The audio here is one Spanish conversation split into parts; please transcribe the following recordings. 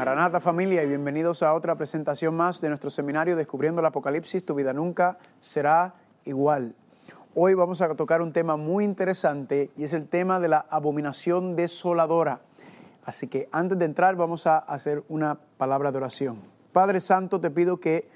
Maranata familia y bienvenidos a otra presentación más de nuestro seminario Descubriendo el Apocalipsis, tu vida nunca será igual. Hoy vamos a tocar un tema muy interesante y es el tema de la abominación desoladora. Así que antes de entrar vamos a hacer una palabra de oración. Padre Santo, te pido que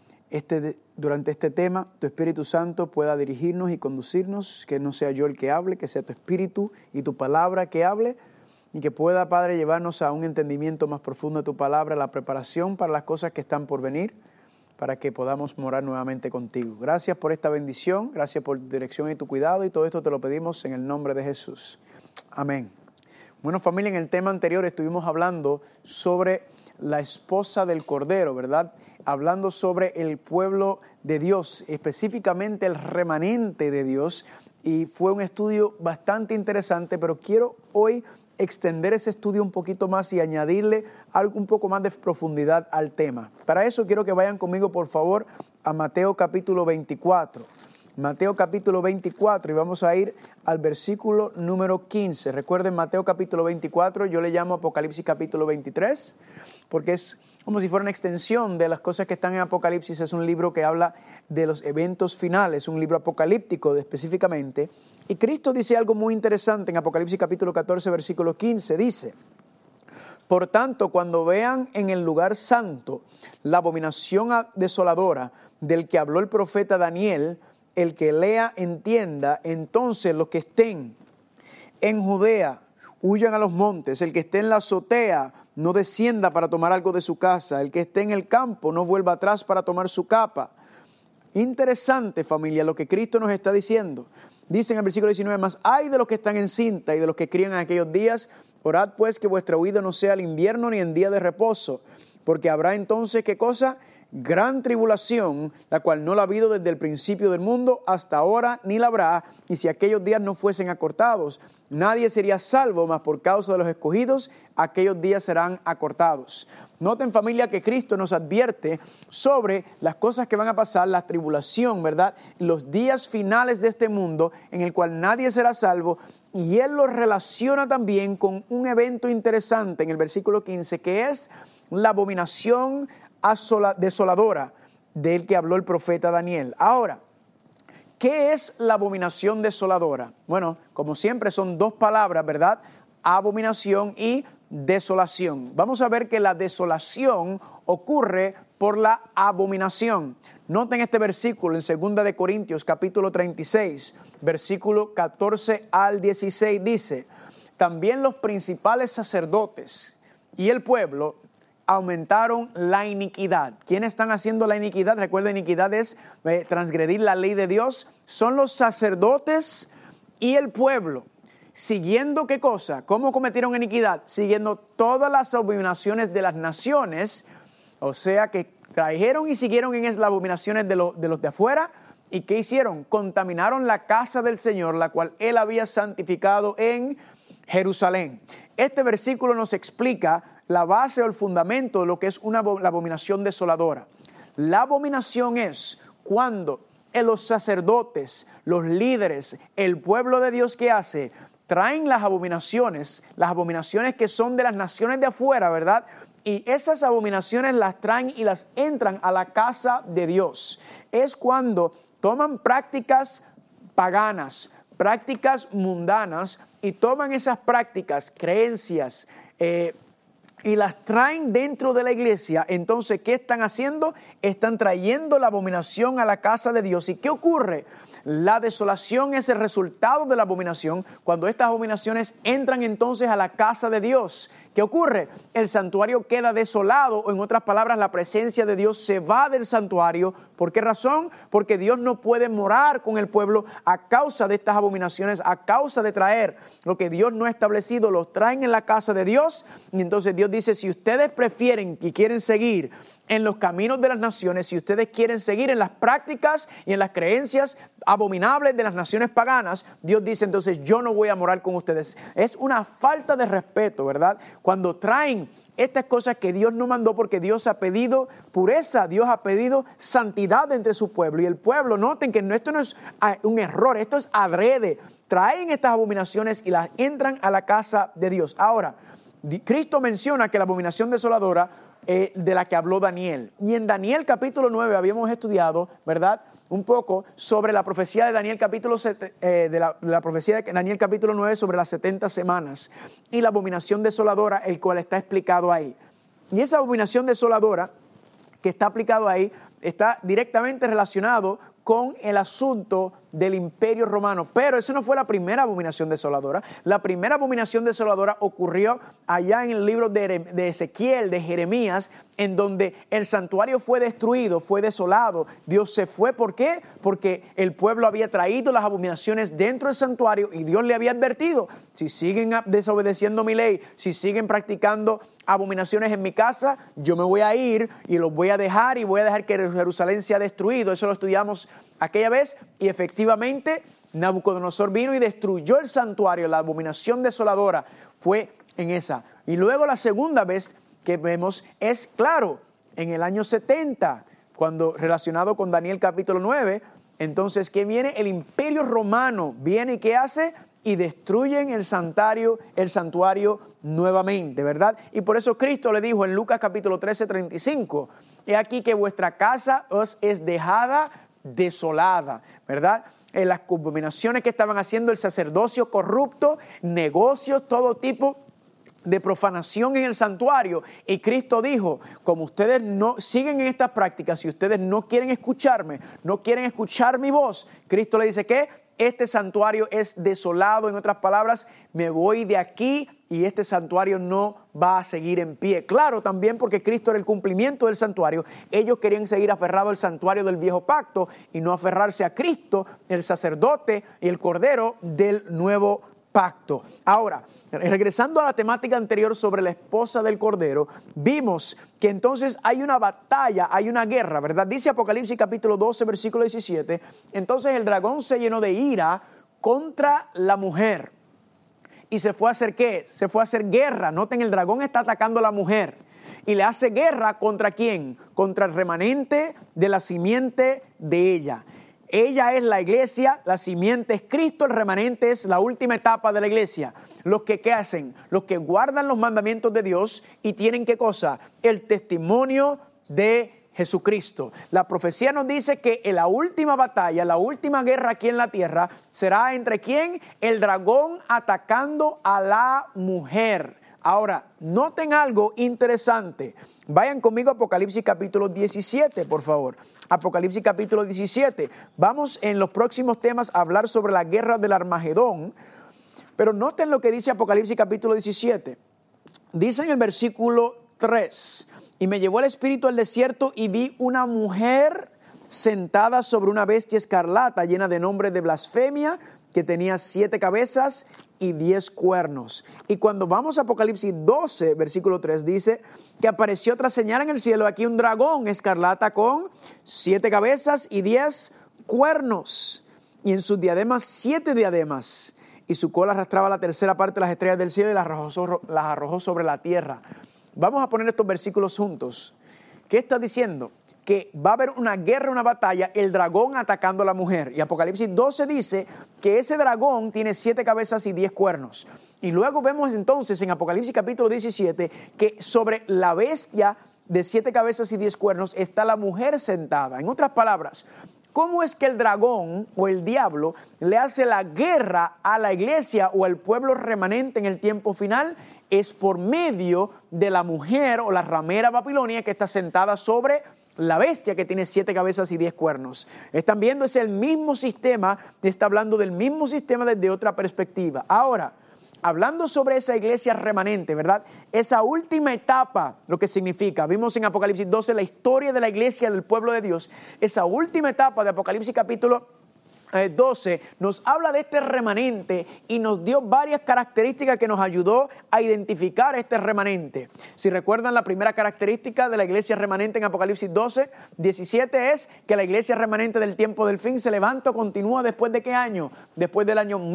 durante este tema tu Espíritu Santo pueda dirigirnos y conducirnos, que no sea yo el que hable, que sea tu Espíritu y tu palabra que hable, y que pueda, Padre, llevarnos a un entendimiento más profundo de tu palabra, la preparación para las cosas que están por venir, para que podamos morar nuevamente contigo. Gracias por esta bendición, gracias por tu dirección y tu cuidado, y todo esto te lo pedimos en el nombre de Jesús. Amén. Bueno, familia, en el tema anterior estuvimos hablando sobre la esposa del Cordero, ¿verdad? Hablando sobre el pueblo de Dios, específicamente el remanente de Dios, y fue un estudio bastante interesante, pero quiero hoy extender ese estudio un poquito más y añadirle algo un poco más de profundidad al tema. Para eso quiero que vayan conmigo, por favor, a Mateo capítulo 24. Mateo capítulo 24 y vamos a ir al versículo número 15. Recuerden, Mateo capítulo 24, yo le llamo Apocalipsis capítulo 23, porque es como si fuera una extensión de las cosas que están en Apocalipsis. Es un libro que habla de los eventos finales, un libro apocalíptico específicamente. Y Cristo dice algo muy interesante en Apocalipsis capítulo 14, versículo 15. Dice: por tanto, cuando vean en el lugar santo la abominación desoladora del que habló el profeta Daniel, el que lea entienda, entonces los que estén en Judea huyan a los montes, el que esté en la azotea no descienda para tomar algo de su casa, el que esté en el campo no vuelva atrás para tomar su capa. Interesante, familia, lo que Cristo nos está diciendo. Dice en el versículo 19, más ay de los que están en cinta y de los que crían en aquellos días, orad pues que vuestra huida no sea al invierno ni en día de reposo, porque habrá entonces, ¿qué cosa? Gran tribulación, la cual no la ha habido desde el principio del mundo hasta ahora, ni la habrá, y si aquellos días no fuesen acortados, nadie sería salvo, mas por causa de los escogidos, aquellos días serán acortados. Noten, familia, que Cristo nos advierte sobre las cosas que van a pasar, la tribulación, ¿verdad? Los días finales de este mundo, en el cual nadie será salvo, y Él lo relaciona también con un evento interesante en el versículo 15, que es la abominación desoladora del que habló el profeta Daniel. Ahora, ¿qué es la abominación desoladora? Bueno, como siempre son dos palabras, ¿verdad? Abominación y desolación. Vamos a ver que la desolación ocurre por la abominación. Noten este versículo en 2 de Corintios capítulo 36, versículo 14 al 16 dice: también los principales sacerdotes y el pueblo aumentaron la iniquidad. ¿Quiénes están haciendo la iniquidad? Recuerden, iniquidad es transgredir la ley de Dios. Son los sacerdotes y el pueblo. Siguiendo, ¿qué cosa? ¿Cómo cometieron iniquidad? Siguiendo todas las abominaciones de las naciones. O sea que trajeron y siguieron en las abominaciones de los de afuera. ¿Y qué hicieron? Contaminaron la casa del Señor, la cual Él había santificado en Jerusalén. Este versículo nos explica la base o el fundamento de lo que es la abominación desoladora. La abominación es cuando los sacerdotes, los líderes, el pueblo de Dios, ¿qué hace? Traen las abominaciones que son de las naciones de afuera, ¿verdad? Y esas abominaciones las traen y las entran a la casa de Dios. Es cuando toman prácticas paganas, prácticas mundanas, y toman esas prácticas, creencias, y las traen dentro de la iglesia. Entonces, ¿qué están haciendo? Están trayendo la abominación a la casa de Dios. ¿Y qué ocurre? La desolación es el resultado de la abominación. Cuando estas abominaciones entran entonces a la casa de Dios, ¿qué ocurre? El santuario queda desolado, o en otras palabras, la presencia de Dios se va del santuario. ¿Por qué razón? Porque Dios no puede morar con el pueblo a causa de estas abominaciones, a causa de traer lo que Dios no ha establecido, los traen en la casa de Dios. Y entonces Dios dice, si ustedes prefieren y quieren seguir en los caminos de las naciones, si ustedes quieren seguir en las prácticas y en las creencias abominables de las naciones paganas, Dios dice, entonces yo no voy a morar con ustedes. Es una falta de respeto, ¿verdad? Cuando traen estas cosas que Dios no mandó, porque Dios ha pedido pureza, Dios ha pedido santidad entre su pueblo. Y el pueblo, noten que esto no es un error, esto es adrede. Traen estas abominaciones y las entran a la casa de Dios. Ahora, Cristo menciona que la abominación desoladora de la que habló Daniel. Y en Daniel capítulo 9 habíamos estudiado, ¿verdad?, un poco sobre la profecía de Daniel la profecía de Daniel capítulo 9 sobre las 70 semanas y la abominación desoladora, el cual está explicado ahí. Y esa abominación desoladora que está aplicado ahí está directamente relacionado con el asunto del Imperio Romano. Pero esa no fue la primera abominación desoladora. La primera abominación desoladora ocurrió allá en el libro de Ezequiel, de Jeremías, en donde el santuario fue destruido, fue desolado. Dios se fue. ¿Por qué? Porque el pueblo había traído las abominaciones dentro del santuario y Dios le había advertido: si siguen desobedeciendo mi ley, si siguen practicando abominaciones en mi casa, yo me voy a ir y los voy a dejar y voy a dejar que Jerusalén sea destruido. Eso lo estudiamos aquella vez y efectivamente Nabucodonosor vino y destruyó el santuario. La abominación desoladora fue en esa. Y luego la segunda vez que vemos es, claro, en el año 70, cuando relacionado con Daniel capítulo 9, entonces ¿qué viene? El Imperio Romano viene y ¿qué hace? Y destruyen el santuario nuevamente, ¿verdad? Y por eso Cristo le dijo en Lucas capítulo 13:35, he aquí que vuestra casa os es dejada desolada, ¿verdad? Las abominaciones que estaban haciendo, el sacerdocio corrupto, negocios, todo tipo de profanación en el santuario. Y Cristo dijo: como ustedes no siguen en estas prácticas, si ustedes no quieren escucharme, no quieren escuchar mi voz, Cristo le dice que este santuario es desolado. En otras palabras, me voy de aquí y este santuario no va a seguir en pie. Claro, también porque Cristo era el cumplimiento del santuario. Ellos querían seguir aferrados al santuario del viejo pacto y no aferrarse a Cristo, el sacerdote y el cordero del nuevo pacto. Ahora, regresando a la temática anterior sobre la esposa del cordero, vimos que entonces hay una batalla, hay una guerra, ¿verdad? Dice Apocalipsis capítulo 12, versículo 17, entonces el dragón se llenó de ira contra la mujer y se fue a hacer ¿qué? Se fue a hacer guerra. Noten, el dragón está atacando a la mujer y le hace guerra ¿contra quién? Contra el remanente de la simiente de ella. Ella es la iglesia, la simiente es Cristo, el remanente es la última etapa de la iglesia. Los que ¿qué hacen? Los que guardan los mandamientos de Dios y tienen ¿qué cosa? El testimonio de Jesucristo. La profecía nos dice que en la última batalla, la última guerra aquí en la tierra, será entre ¿quién? El dragón atacando a la mujer. Ahora, noten algo interesante. Vayan conmigo a Apocalipsis capítulo 17, por favor. Apocalipsis capítulo 17. Vamos en los próximos temas a hablar sobre la guerra del Armagedón. Pero noten lo que dice Apocalipsis capítulo 17. Dice en el versículo 3: y me llevó el Espíritu al desierto y vi una mujer sentada sobre una bestia escarlata llena de nombres de blasfemia, que tenía 7 cabezas y 10 cuernos. Y cuando vamos a Apocalipsis 12, versículo 3, dice que apareció otra señal en el cielo, aquí un dragón escarlata con 7 cabezas y 10 cuernos, y en sus diademas 7 diademas, y su cola arrastraba la tercera parte de las estrellas del cielo y las arrojó sobre la tierra. Vamos a poner estos versículos juntos. ¿Qué está diciendo? Que va a haber una guerra, una batalla, el dragón atacando a la mujer. Y Apocalipsis 12 dice que ese dragón tiene 7 cabezas y 10 cuernos. Y luego vemos entonces en Apocalipsis capítulo 17 que sobre la bestia de 7 cabezas y 10 cuernos está la mujer sentada. En otras palabras, ¿cómo es que el dragón o el diablo le hace la guerra a la iglesia o al pueblo remanente en el tiempo final? Es por medio de la mujer o la ramera babilonia que está sentada sobre la bestia que tiene 7 cabezas y 10 cuernos. Están viendo, es el mismo sistema, está hablando del mismo sistema desde otra perspectiva. Ahora, hablando sobre esa iglesia remanente, ¿verdad? Esa última etapa, lo que significa, vimos en Apocalipsis 12 la historia de la iglesia del pueblo de Dios. Esa última etapa de Apocalipsis capítulo 12 nos habla de este remanente y nos dio varias características que nos ayudó a identificar este remanente. Si recuerdan, la primera característica de la iglesia remanente en Apocalipsis 12, 17 es que la iglesia remanente del tiempo del fin se levanta o continúa después de ¿qué año? Después del año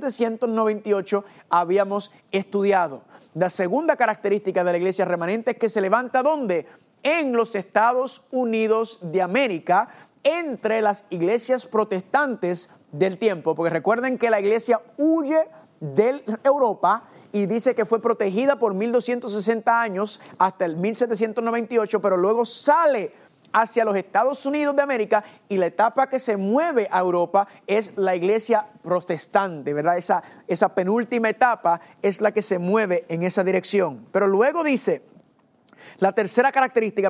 1798 habíamos estudiado. La segunda característica de la iglesia remanente es que se levanta ¿dónde? En los Estados Unidos de América, entre las iglesias protestantes del tiempo, porque recuerden que la iglesia huye de Europa y dice que fue protegida por 1260 años hasta el 1798, pero luego sale hacia los Estados Unidos de América y la etapa que se mueve a Europa es la iglesia protestante, ¿verdad? Esa penúltima etapa es la que se mueve en esa dirección. Pero luego dice, la tercera característica,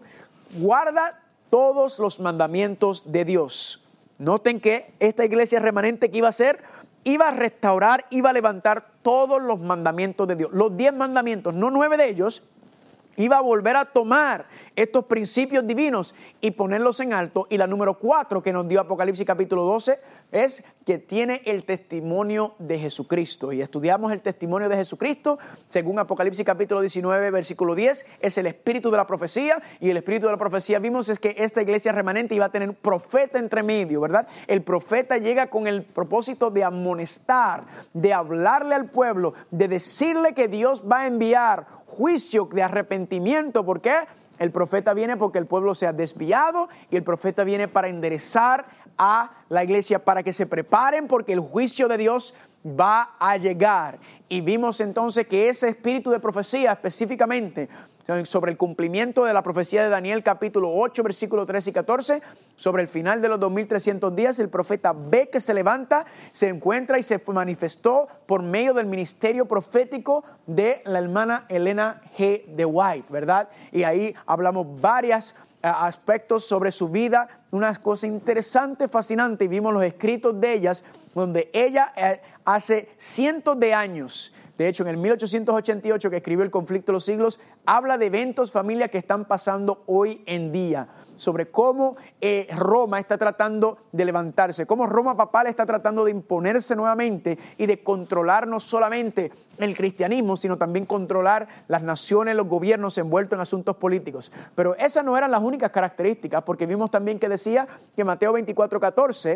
guarda todos los mandamientos de Dios. Noten que esta iglesia remanente que iba a hacer, iba a restaurar, iba a levantar todos los mandamientos de Dios. Los 10 mandamientos, no 9 de ellos, iba a volver a tomar estos principios divinos y ponerlos en alto. Y la número 4 que nos dio Apocalipsis capítulo 12 es que tiene el testimonio de Jesucristo. Y estudiamos el testimonio de Jesucristo según Apocalipsis capítulo 19 versículo 10. Es el espíritu de la profecía, y el espíritu de la profecía vimos es que esta iglesia remanente iba a tener un profeta entre medio, ¿verdad? El profeta llega con el propósito de amonestar, de hablarle al pueblo, de decirle que Dios va a enviar juicio de arrepentimiento. ¿Por qué? El profeta viene porque el pueblo se ha desviado, y el profeta viene para enderezar a la iglesia, para que se preparen porque el juicio de Dios va a llegar. Y vimos entonces que ese espíritu de profecía específicamente sobre el cumplimiento de la profecía de Daniel capítulo 8 versículos 13 y 14, sobre el final de los 2300 días, el profeta ve que se levanta, se encuentra y se manifestó por medio del ministerio profético de la hermana Elena G. de White, ¿verdad? Y ahí hablamos varios aspectos sobre su vida, unas cosas interesantes, fascinantes, y vimos los escritos de ellas, donde ella hace cientos de años, de hecho en el 1888 que escribió El conflicto de los siglos, habla de eventos, familia, que están pasando hoy en día, sobre cómo Roma está tratando de levantarse, cómo Roma papal está tratando de imponerse nuevamente y de controlar no solamente el cristianismo, sino también controlar las naciones, los gobiernos envueltos en asuntos políticos. Pero esas no eran las únicas características, porque vimos también que decía que Mateo 24:14,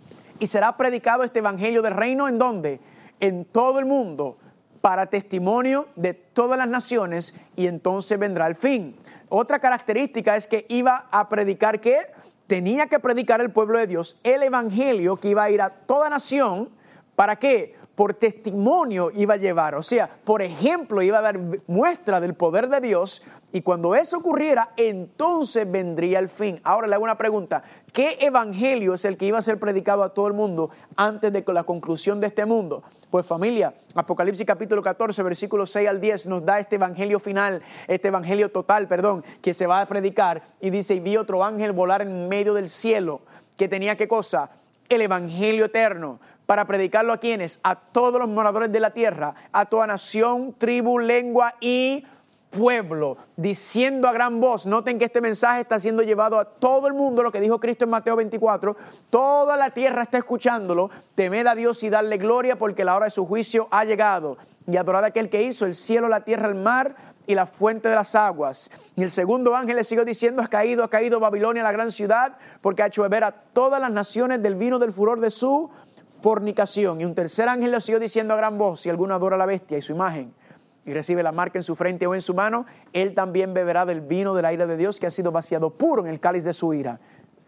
y será predicado este evangelio del reino, ¿en dónde? En todo el mundo, para testimonio de todas las naciones, y entonces vendrá el fin. Otra característica es que iba a predicar, ¿qué? Tenía que predicar el pueblo de Dios el evangelio, que iba a ir a toda nación. ¿Para qué? Por testimonio iba a llevar, o sea, por ejemplo, iba a dar muestra del poder de Dios, y cuando eso ocurriera, entonces vendría el fin. Ahora le hago una pregunta: ¿qué evangelio es el que iba a ser predicado a todo el mundo antes de la conclusión de este mundo? Pues familia, Apocalipsis capítulo 14, versículos 6 al 10 nos da este evangelio final, este evangelio total, que se va a predicar. Y dice, y vi otro ángel volar en medio del cielo, que tenía, ¿qué cosa? El evangelio eterno, para predicarlo ¿a quiénes? A todos los moradores de la tierra, a toda nación, tribu, lengua y pueblo, diciendo a gran voz. Noten que este mensaje está siendo llevado a todo el mundo, lo que dijo Cristo en Mateo 24, toda la tierra está escuchándolo: temed a Dios y darle gloria, porque la hora de su juicio ha llegado, y adorad a aquel que hizo el cielo, la tierra, el mar y la fuente de las aguas. Y el segundo ángel le siguió diciendo, ha caído Babilonia, la gran ciudad, porque ha hecho beber a todas las naciones del vino del furor de su fornicación. Y un tercer ángel le siguió diciendo a gran voz, si alguno adora a la bestia y su imagen, y recibe la marca en su frente o en su mano, él también beberá del vino de la ira de Dios, que ha sido vaciado puro en el cáliz de su ira.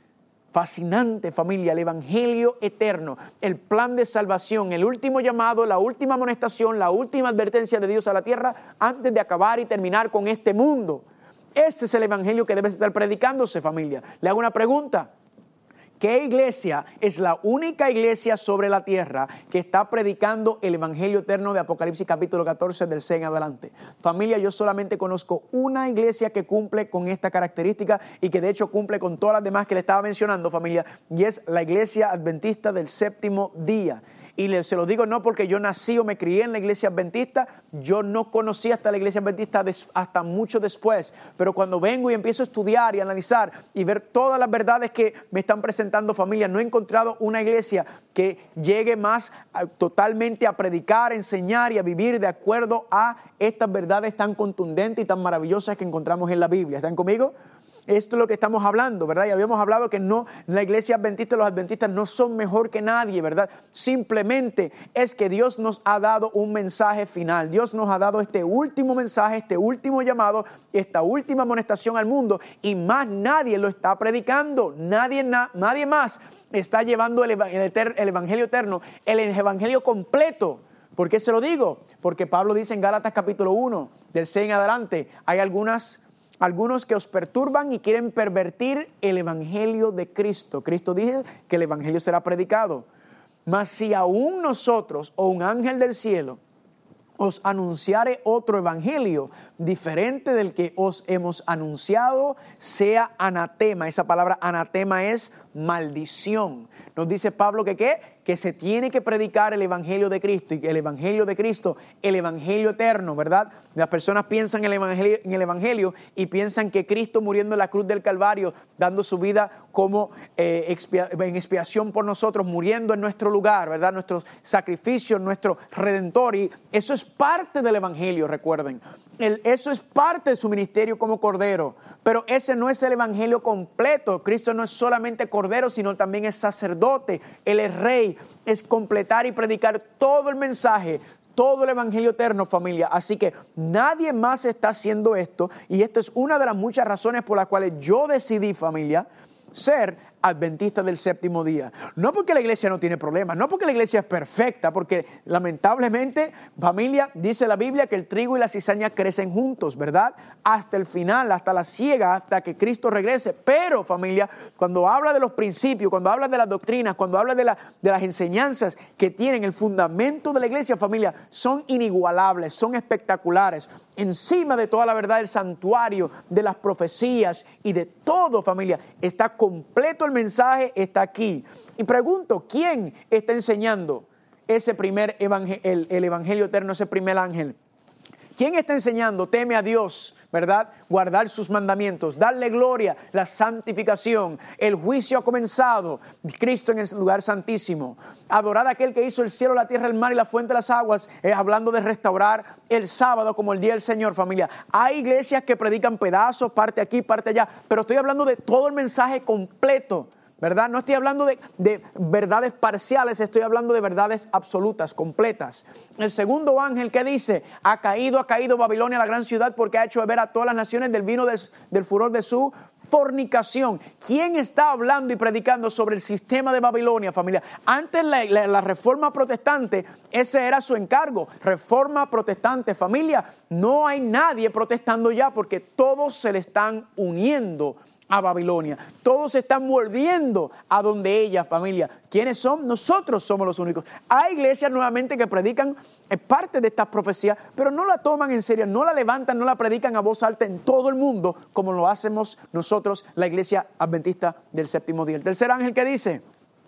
Fascinante, familia, el evangelio eterno, el plan de salvación, el último llamado, la última amonestación, la última advertencia de Dios a la tierra antes de acabar y terminar con este mundo. Ese es el evangelio que debe estar predicándose, familia. Le hago una pregunta: ¿qué iglesia es la única iglesia sobre la tierra que está predicando el evangelio eterno de Apocalipsis capítulo 14 del 6 en adelante? Familia, yo solamente conozco una iglesia que cumple con esta característica, y que de hecho cumple con todas las demás que le estaba mencionando, familia, y es la iglesia adventista del séptimo día. Y se lo digo no porque yo nací o me crié en la iglesia adventista, yo no conocí hasta la iglesia adventista hasta mucho después, pero cuando vengo y empiezo a estudiar y analizar y ver todas las verdades que me están presentando, familia, no he encontrado una iglesia que llegue más totalmente a predicar, enseñar y a vivir de acuerdo a estas verdades tan contundentes y tan maravillosas que encontramos en la Biblia. ¿Están conmigo? Esto es lo que estamos hablando, ¿verdad? Y habíamos hablado que no, la iglesia adventista, los adventistas no son mejor que nadie, ¿verdad? Simplemente es que Dios nos ha dado un mensaje final. Dios nos ha dado este último mensaje, este último llamado, esta última amonestación al mundo, y más nadie lo está predicando. Nadie más está llevando el evangelio eterno, el evangelio completo. ¿Por qué se lo digo? Porque Pablo dice en Gálatas capítulo 1, del 6 en adelante, hay algunos que os perturban y quieren pervertir el evangelio de Cristo. Cristo dice que el evangelio será predicado. Mas si aún nosotros o un ángel del cielo os anunciare otro evangelio diferente del que os hemos anunciado, sea anatema. Esa palabra anatema es maldición. Nos dice Pablo que ¿qué? Que se tiene que predicar el evangelio de Cristo, y el evangelio de Cristo, el evangelio eterno, ¿verdad? Las personas piensan en el evangelio y piensan que Cristo muriendo en la cruz del Calvario, dando su vida como en expiación por nosotros, muriendo en nuestro lugar, ¿verdad? Nuestro sacrificio, nuestro redentor, y eso es parte del evangelio, recuerden. Eso es parte de su ministerio como cordero, pero ese no es el evangelio completo. Cristo no es solamente cordero, sino también es sacerdote, Él es rey, es completar y predicar todo el mensaje, todo el evangelio eterno, familia. Así que nadie más está haciendo esto, y esto es una de las muchas razones por las cuales yo decidí, familia, ser adventista del séptimo día. No porque la iglesia no tiene problemas, no porque la iglesia es perfecta, porque lamentablemente, familia, dice la Biblia que el trigo y la cizaña crecen juntos, ¿verdad? Hasta el final, hasta la siega, hasta que Cristo regrese. Pero, familia, cuando habla de los principios, cuando habla de las doctrinas, cuando habla de las enseñanzas que tienen el fundamento de la iglesia, familia, son inigualables, son espectaculares. Encima de toda la verdad del santuario, de las profecías y de todo, familia, está completo. El mensaje está aquí. Y pregunto, ¿quién está enseñando ese primer evangelio, el evangelio eterno, ese primer ángel? ¿Quién está enseñando? Teme a Dios, ¿verdad? Guardar sus mandamientos, darle gloria, la santificación. El juicio ha comenzado. Cristo en el lugar santísimo. Adorar a aquel que hizo el cielo, la tierra, el mar y la fuente de las aguas. Hablando de restaurar el sábado como el día del Señor, familia. Hay iglesias que predican pedazos, parte aquí, parte allá. Pero estoy hablando de todo el mensaje completo, ¿verdad? No estoy hablando de verdades parciales, estoy hablando de verdades absolutas, completas. El segundo ángel, ¿qué dice? Ha caído Babilonia, la gran ciudad, porque ha hecho beber a todas las naciones del vino del furor de su fornicación. ¿Quién está hablando y predicando sobre el sistema de Babilonia, familia? Antes la reforma protestante, ese era su encargo. Reforma protestante, familia. No hay nadie protestando ya, porque todos se le están uniendo a Babilonia. Todos se están volviendo a donde ella, familia. ¿Quiénes son? Nosotros somos los únicos. Hay iglesias nuevamente que predican parte de estas profecías, pero no la toman en serio, no la levantan, no la predican a voz alta en todo el mundo, como lo hacemos nosotros, la iglesia adventista del séptimo día. El tercer ángel, ¿qué dice?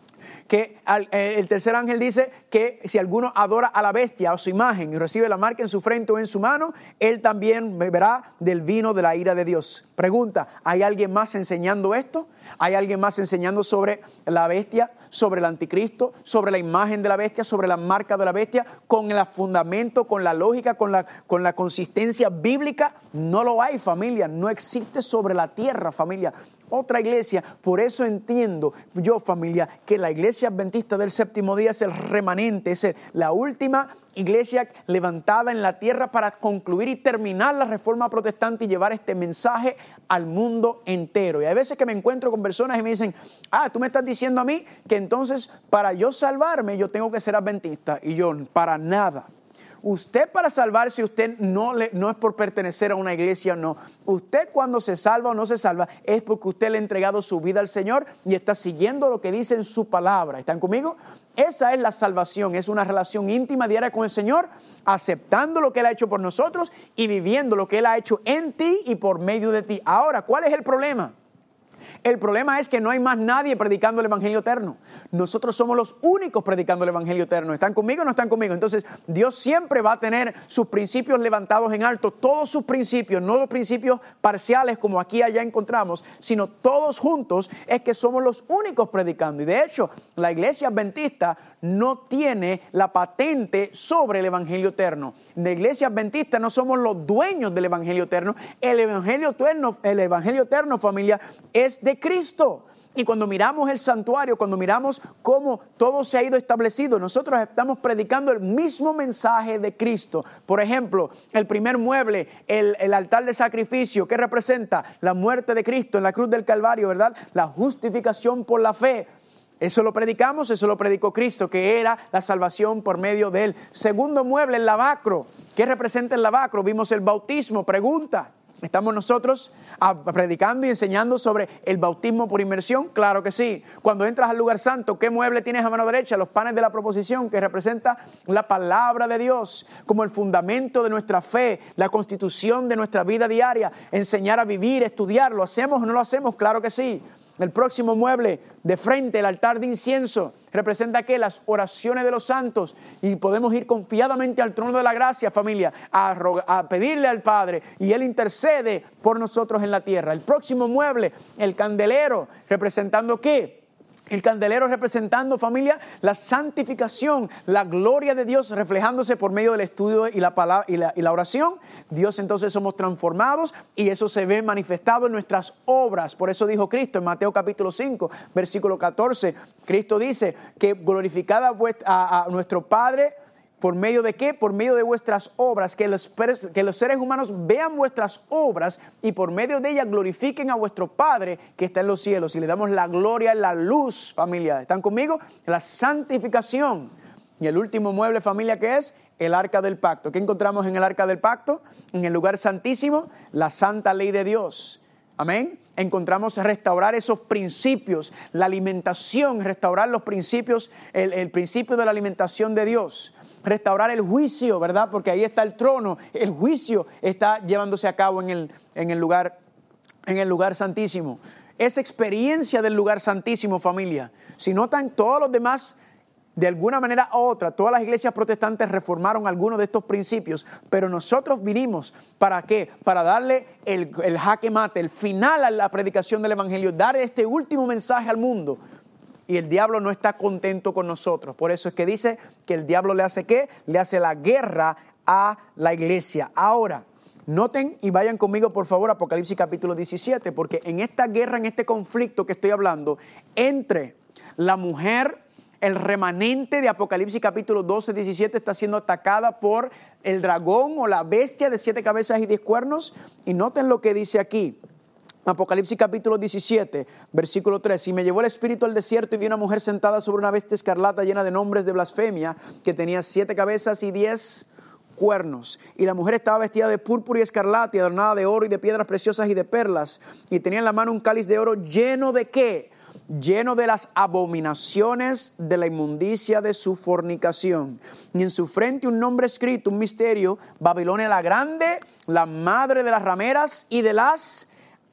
El tercer ángel dice que si alguno adora a la bestia o su imagen y recibe la marca en su frente o en su mano, él también beberá del vino de la ira de Dios. Pregunta, ¿hay alguien más enseñando esto? ¿Hay alguien más enseñando sobre la bestia, sobre el anticristo, sobre la imagen de la bestia, sobre la marca de la bestia, con el fundamento, con la lógica, con la consistencia bíblica? No lo hay, familia. No existe sobre la tierra, familia, otra iglesia. Por eso entiendo yo, familia, que la iglesia adventista del séptimo día es el remanente, es la última iglesia levantada en la tierra para concluir y terminar la reforma protestante y llevar este mensaje al mundo entero. Y hay veces que me encuentro con personas y me dicen, tú me estás diciendo a mí que entonces para yo salvarme yo tengo que ser adventista. Y yo, para nada. Usted, para salvarse, usted no es por pertenecer a una iglesia, no. Usted, cuando se salva o no se salva, es porque usted le ha entregado su vida al Señor y está siguiendo lo que dice en su palabra. ¿Están conmigo? Esa es la salvación, es una relación íntima diaria con el Señor, aceptando lo que Él ha hecho por nosotros y viviendo lo que Él ha hecho en ti y por medio de ti. Ahora, ¿cuál es el problema? El problema es que no hay más nadie predicando el evangelio eterno. Nosotros somos los únicos predicando el evangelio eterno. ¿Están conmigo o no están conmigo? Entonces, Dios siempre va a tener sus principios levantados en alto, todos sus principios, no los principios parciales como aquí y allá encontramos, sino todos juntos. Es que somos los únicos predicando. Y de hecho, la iglesia adventista no tiene la patente sobre el evangelio eterno. La iglesia adventista no somos los dueños del evangelio eterno. El evangelio eterno, familia, es de Cristo. Y cuando miramos el santuario, cuando miramos cómo todo se ha ido establecido, nosotros estamos predicando el mismo mensaje de Cristo. Por ejemplo, el primer mueble, el altar de sacrificio, ¿qué representa? La muerte de Cristo en la cruz del Calvario, ¿verdad? La justificación por la fe. Eso lo predicamos, eso lo predicó Cristo, que era la salvación por medio de Él. Segundo mueble, el lavacro. ¿Qué representa el lavacro? Vimos el bautismo. Pregunta, ¿estamos nosotros predicando y enseñando sobre el bautismo por inmersión? Claro que sí. Cuando entras al lugar santo, ¿qué mueble tienes a mano derecha? Los panes de la proposición, que representa la palabra de Dios como el fundamento de nuestra fe, la constitución de nuestra vida diaria, enseñar a vivir, estudiar. ¿Lo hacemos o no lo hacemos? Claro que sí. El próximo mueble de frente, el altar de incienso, representa ¿qué? Las oraciones de los santos, y podemos ir confiadamente al trono de la gracia, familia, a pedirle al Padre, y Él intercede por nosotros en la tierra. El próximo mueble, el candelero, representando ¿qué? El candelero representando, familia, la santificación, la gloria de Dios reflejándose por medio del estudio y la palabra y la oración. Dios, entonces somos transformados y eso se ve manifestado en nuestras obras. Por eso dijo Cristo en Mateo capítulo 5, versículo 14. Cristo dice que glorificad a nuestro Padre. ¿Por medio de qué? Por medio de vuestras obras, que los seres humanos vean vuestras obras y por medio de ellas glorifiquen a vuestro Padre que está en los cielos. Y le damos la gloria, la luz, familia. ¿Están conmigo? La santificación. Y el último mueble, familia, ¿qué es? El arca del pacto. ¿Qué encontramos en el arca del pacto? En el lugar santísimo, la santa ley de Dios. Amén. Encontramos restaurar esos principios, la alimentación, restaurar los principios, el principio de la alimentación de Dios. Restaurar el juicio, ¿verdad? Porque ahí está el trono. El juicio está llevándose a cabo en el lugar santísimo. Esa experiencia del lugar santísimo, familia. Si notan, todos los demás, de alguna manera u otra, todas las iglesias protestantes reformaron algunos de estos principios, pero nosotros vinimos, ¿para qué? Para darle el jaque mate, el final a la predicación del evangelio, dar este último mensaje al mundo. Y el diablo no está contento con nosotros. Por eso es que dice que el diablo le hace ¿qué? Le hace la guerra a la iglesia. Ahora, noten y vayan conmigo por favor Apocalipsis capítulo 17, porque en esta guerra, en este conflicto que estoy hablando, entre la mujer, el remanente de Apocalipsis capítulo 12, 17 está siendo atacada por el dragón o la bestia de 7 cabezas y 10 cuernos. Y noten lo que dice aquí. Apocalipsis capítulo 17, versículo 3. Y me llevó el espíritu al desierto y vi una mujer sentada sobre una bestia escarlata llena de nombres de blasfemia, que tenía 7 cabezas y 10 cuernos. Y la mujer estaba vestida de púrpura y escarlata y adornada de oro y de piedras preciosas y de perlas. Y tenía en la mano un cáliz de oro lleno de ¿qué? Lleno de las abominaciones de la inmundicia de su fornicación. Y en su frente un nombre escrito, un misterio: Babilonia la grande, la madre de las rameras y de las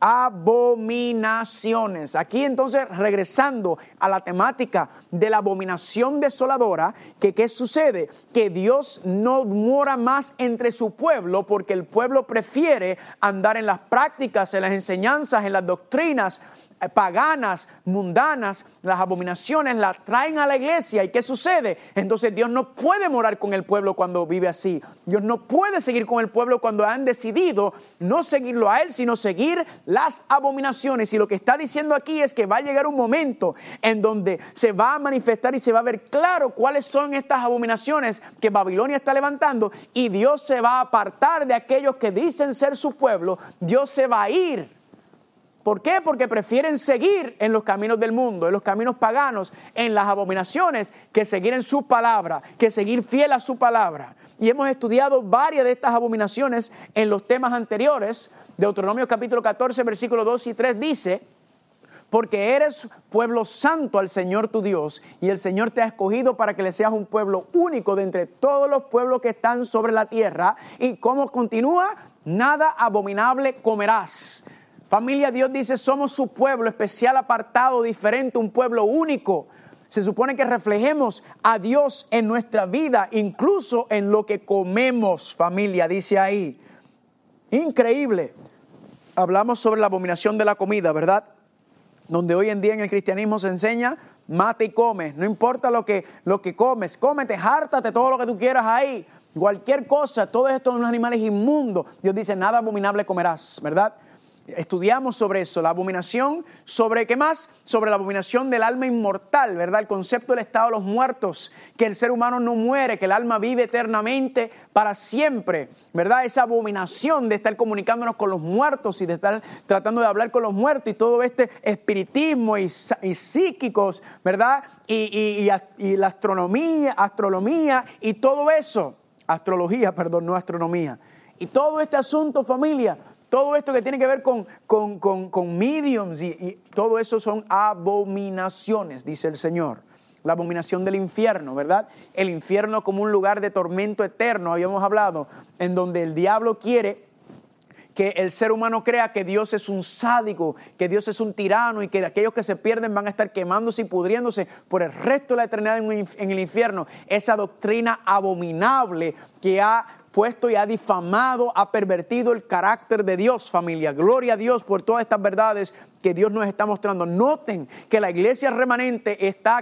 abominaciones. Aquí entonces, regresando a la temática de la abominación desoladora, que ¿qué sucede? Que Dios no mora más entre su pueblo, porque el pueblo prefiere andar en las prácticas, en las enseñanzas, en las doctrinas paganas, mundanas. Las abominaciones las traen a la iglesia. ¿Y qué sucede? Entonces Dios no puede morar con el pueblo cuando vive así. Dios no puede seguir con el pueblo cuando han decidido no seguirlo a Él, sino seguir las abominaciones. Y lo que está diciendo aquí es que va a llegar un momento en donde se va a manifestar y se va a ver claro cuáles son estas abominaciones que Babilonia está levantando, y Dios se va a apartar de aquellos que dicen ser su pueblo. Dios se va a ir. ¿Por qué? Porque prefieren seguir en los caminos del mundo, en los caminos paganos, en las abominaciones, que seguir en su palabra, que seguir fiel a su palabra. Y hemos estudiado varias de estas abominaciones en los temas anteriores. Deuteronomio capítulo 14, versículos 2 y 3 dice: porque eres pueblo santo al Señor tu Dios, y el Señor te ha escogido para que le seas un pueblo único de entre todos los pueblos que están sobre la tierra. Y ¿cómo continúa? Nada abominable comerás. Familia, Dios dice, somos su pueblo especial, apartado, diferente, un pueblo único. Se supone que reflejemos a Dios en nuestra vida, incluso en lo que comemos, familia, dice ahí. Increíble. Hablamos sobre la abominación de la comida, ¿verdad? Donde hoy en día en el cristianismo se enseña, mata y come. No importa lo que comes, cómete, hártate todo lo que tú quieras ahí. Cualquier cosa, todos estos son animales inmundos. Dios dice, nada abominable comerás, ¿verdad? Estudiamos sobre eso, la abominación, ¿sobre qué más? Sobre la abominación del alma inmortal, ¿verdad? El concepto del estado de los muertos, que el ser humano no muere, que el alma vive eternamente para siempre, ¿verdad? Esa abominación de estar comunicándonos con los muertos y de estar tratando de hablar con los muertos y todo este espiritismo y psíquicos, ¿verdad? Y la astrología y todo eso, astrología, perdón, no astronomía. Y todo este asunto, familia, todo esto que tiene que ver con mediums y todo eso son abominaciones, dice el Señor. La abominación del infierno, ¿verdad? El infierno como un lugar de tormento eterno, habíamos hablado, en donde el diablo quiere que el ser humano crea que Dios es un sádico, que Dios es un tirano y que aquellos que se pierden van a estar quemándose y pudriéndose por el resto de la eternidad en el infierno. Esa doctrina abominable que ha puesto y ha difamado, ha pervertido el carácter de Dios, familia. Gloria a Dios por todas estas verdades que Dios nos está mostrando. Noten que la iglesia remanente está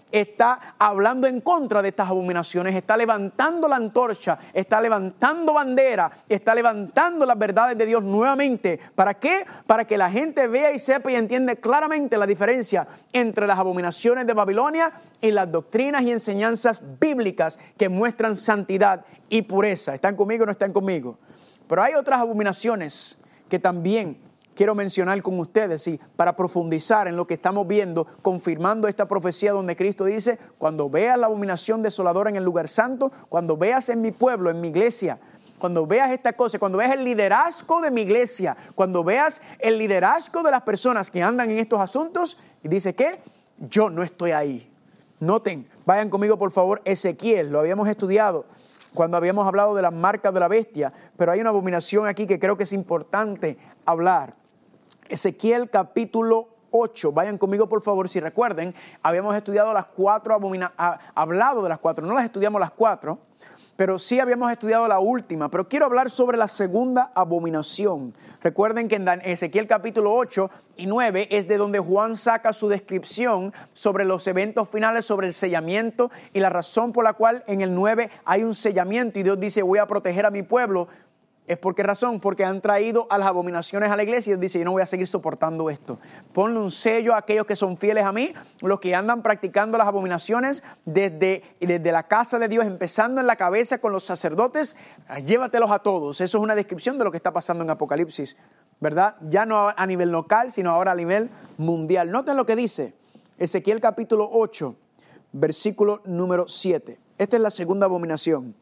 hablando en contra de estas abominaciones, está levantando la antorcha, está levantando bandera, está levantando las verdades de Dios nuevamente. ¿Para qué? Para que la gente vea y sepa y entienda claramente la diferencia entre las abominaciones de Babilonia y las doctrinas y enseñanzas bíblicas que muestran santidad y pureza. ¿Están conmigo o no están conmigo? Pero hay otras abominaciones que también quiero mencionar con ustedes, sí, para profundizar en lo que estamos viendo, confirmando esta profecía donde Cristo dice: cuando veas la abominación desoladora en el lugar santo, cuando veas en mi pueblo, en mi iglesia, cuando veas esta cosa, cuando veas el liderazgo de mi iglesia, cuando veas el liderazgo de las personas que andan en estos asuntos, y dice que yo no estoy ahí. Noten, vayan conmigo por favor, Ezequiel, lo habíamos estudiado cuando habíamos hablado de las marcas de la bestia, pero hay una abominación aquí que creo que es importante hablar. Ezequiel capítulo 8, vayan conmigo por favor, si recuerden, habíamos estudiado las cuatro hablado de las cuatro, no las estudiamos las cuatro, pero sí habíamos estudiado la última, pero quiero hablar sobre la segunda abominación. Recuerden que en Ezequiel capítulo 8 y 9 es de donde Juan saca su descripción sobre los eventos finales, sobre el sellamiento y la razón por la cual en el 9 hay un sellamiento y Dios dice: voy a proteger a mi pueblo. ¿Es por qué razón? Porque han traído a las abominaciones a la iglesia y Dios dice: yo no voy a seguir soportando esto. Ponle un sello a aquellos que son fieles a mí, los que andan practicando las abominaciones desde la casa de Dios, empezando en la cabeza con los sacerdotes, llévatelos a todos. Eso es una descripción de lo que está pasando en Apocalipsis, ¿verdad? Ya no a nivel local, sino ahora a nivel mundial. Noten lo que dice Ezequiel capítulo 8, versículo número 7. Esta es la segunda abominación.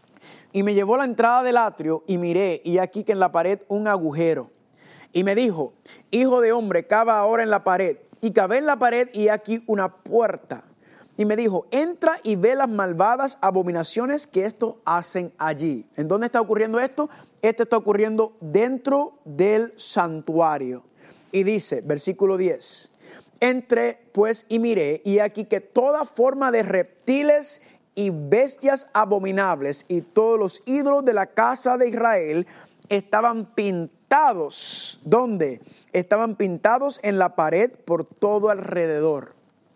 Y me llevó a la entrada del atrio y miré, y aquí que en la pared un agujero. Y me dijo: hijo de hombre, cava ahora en la pared. Y cavé en la pared y aquí una puerta. Y me dijo: entra y ve las malvadas abominaciones que esto hacen allí. ¿En dónde está ocurriendo esto? Esto está ocurriendo dentro del santuario. Y dice, versículo 10. Entré pues y miré, y aquí que toda forma de reptiles y bestias abominables y todos los ídolos de la casa de Israel estaban pintados. ¿Dónde? Estaban pintados en la pared por todo alrededor.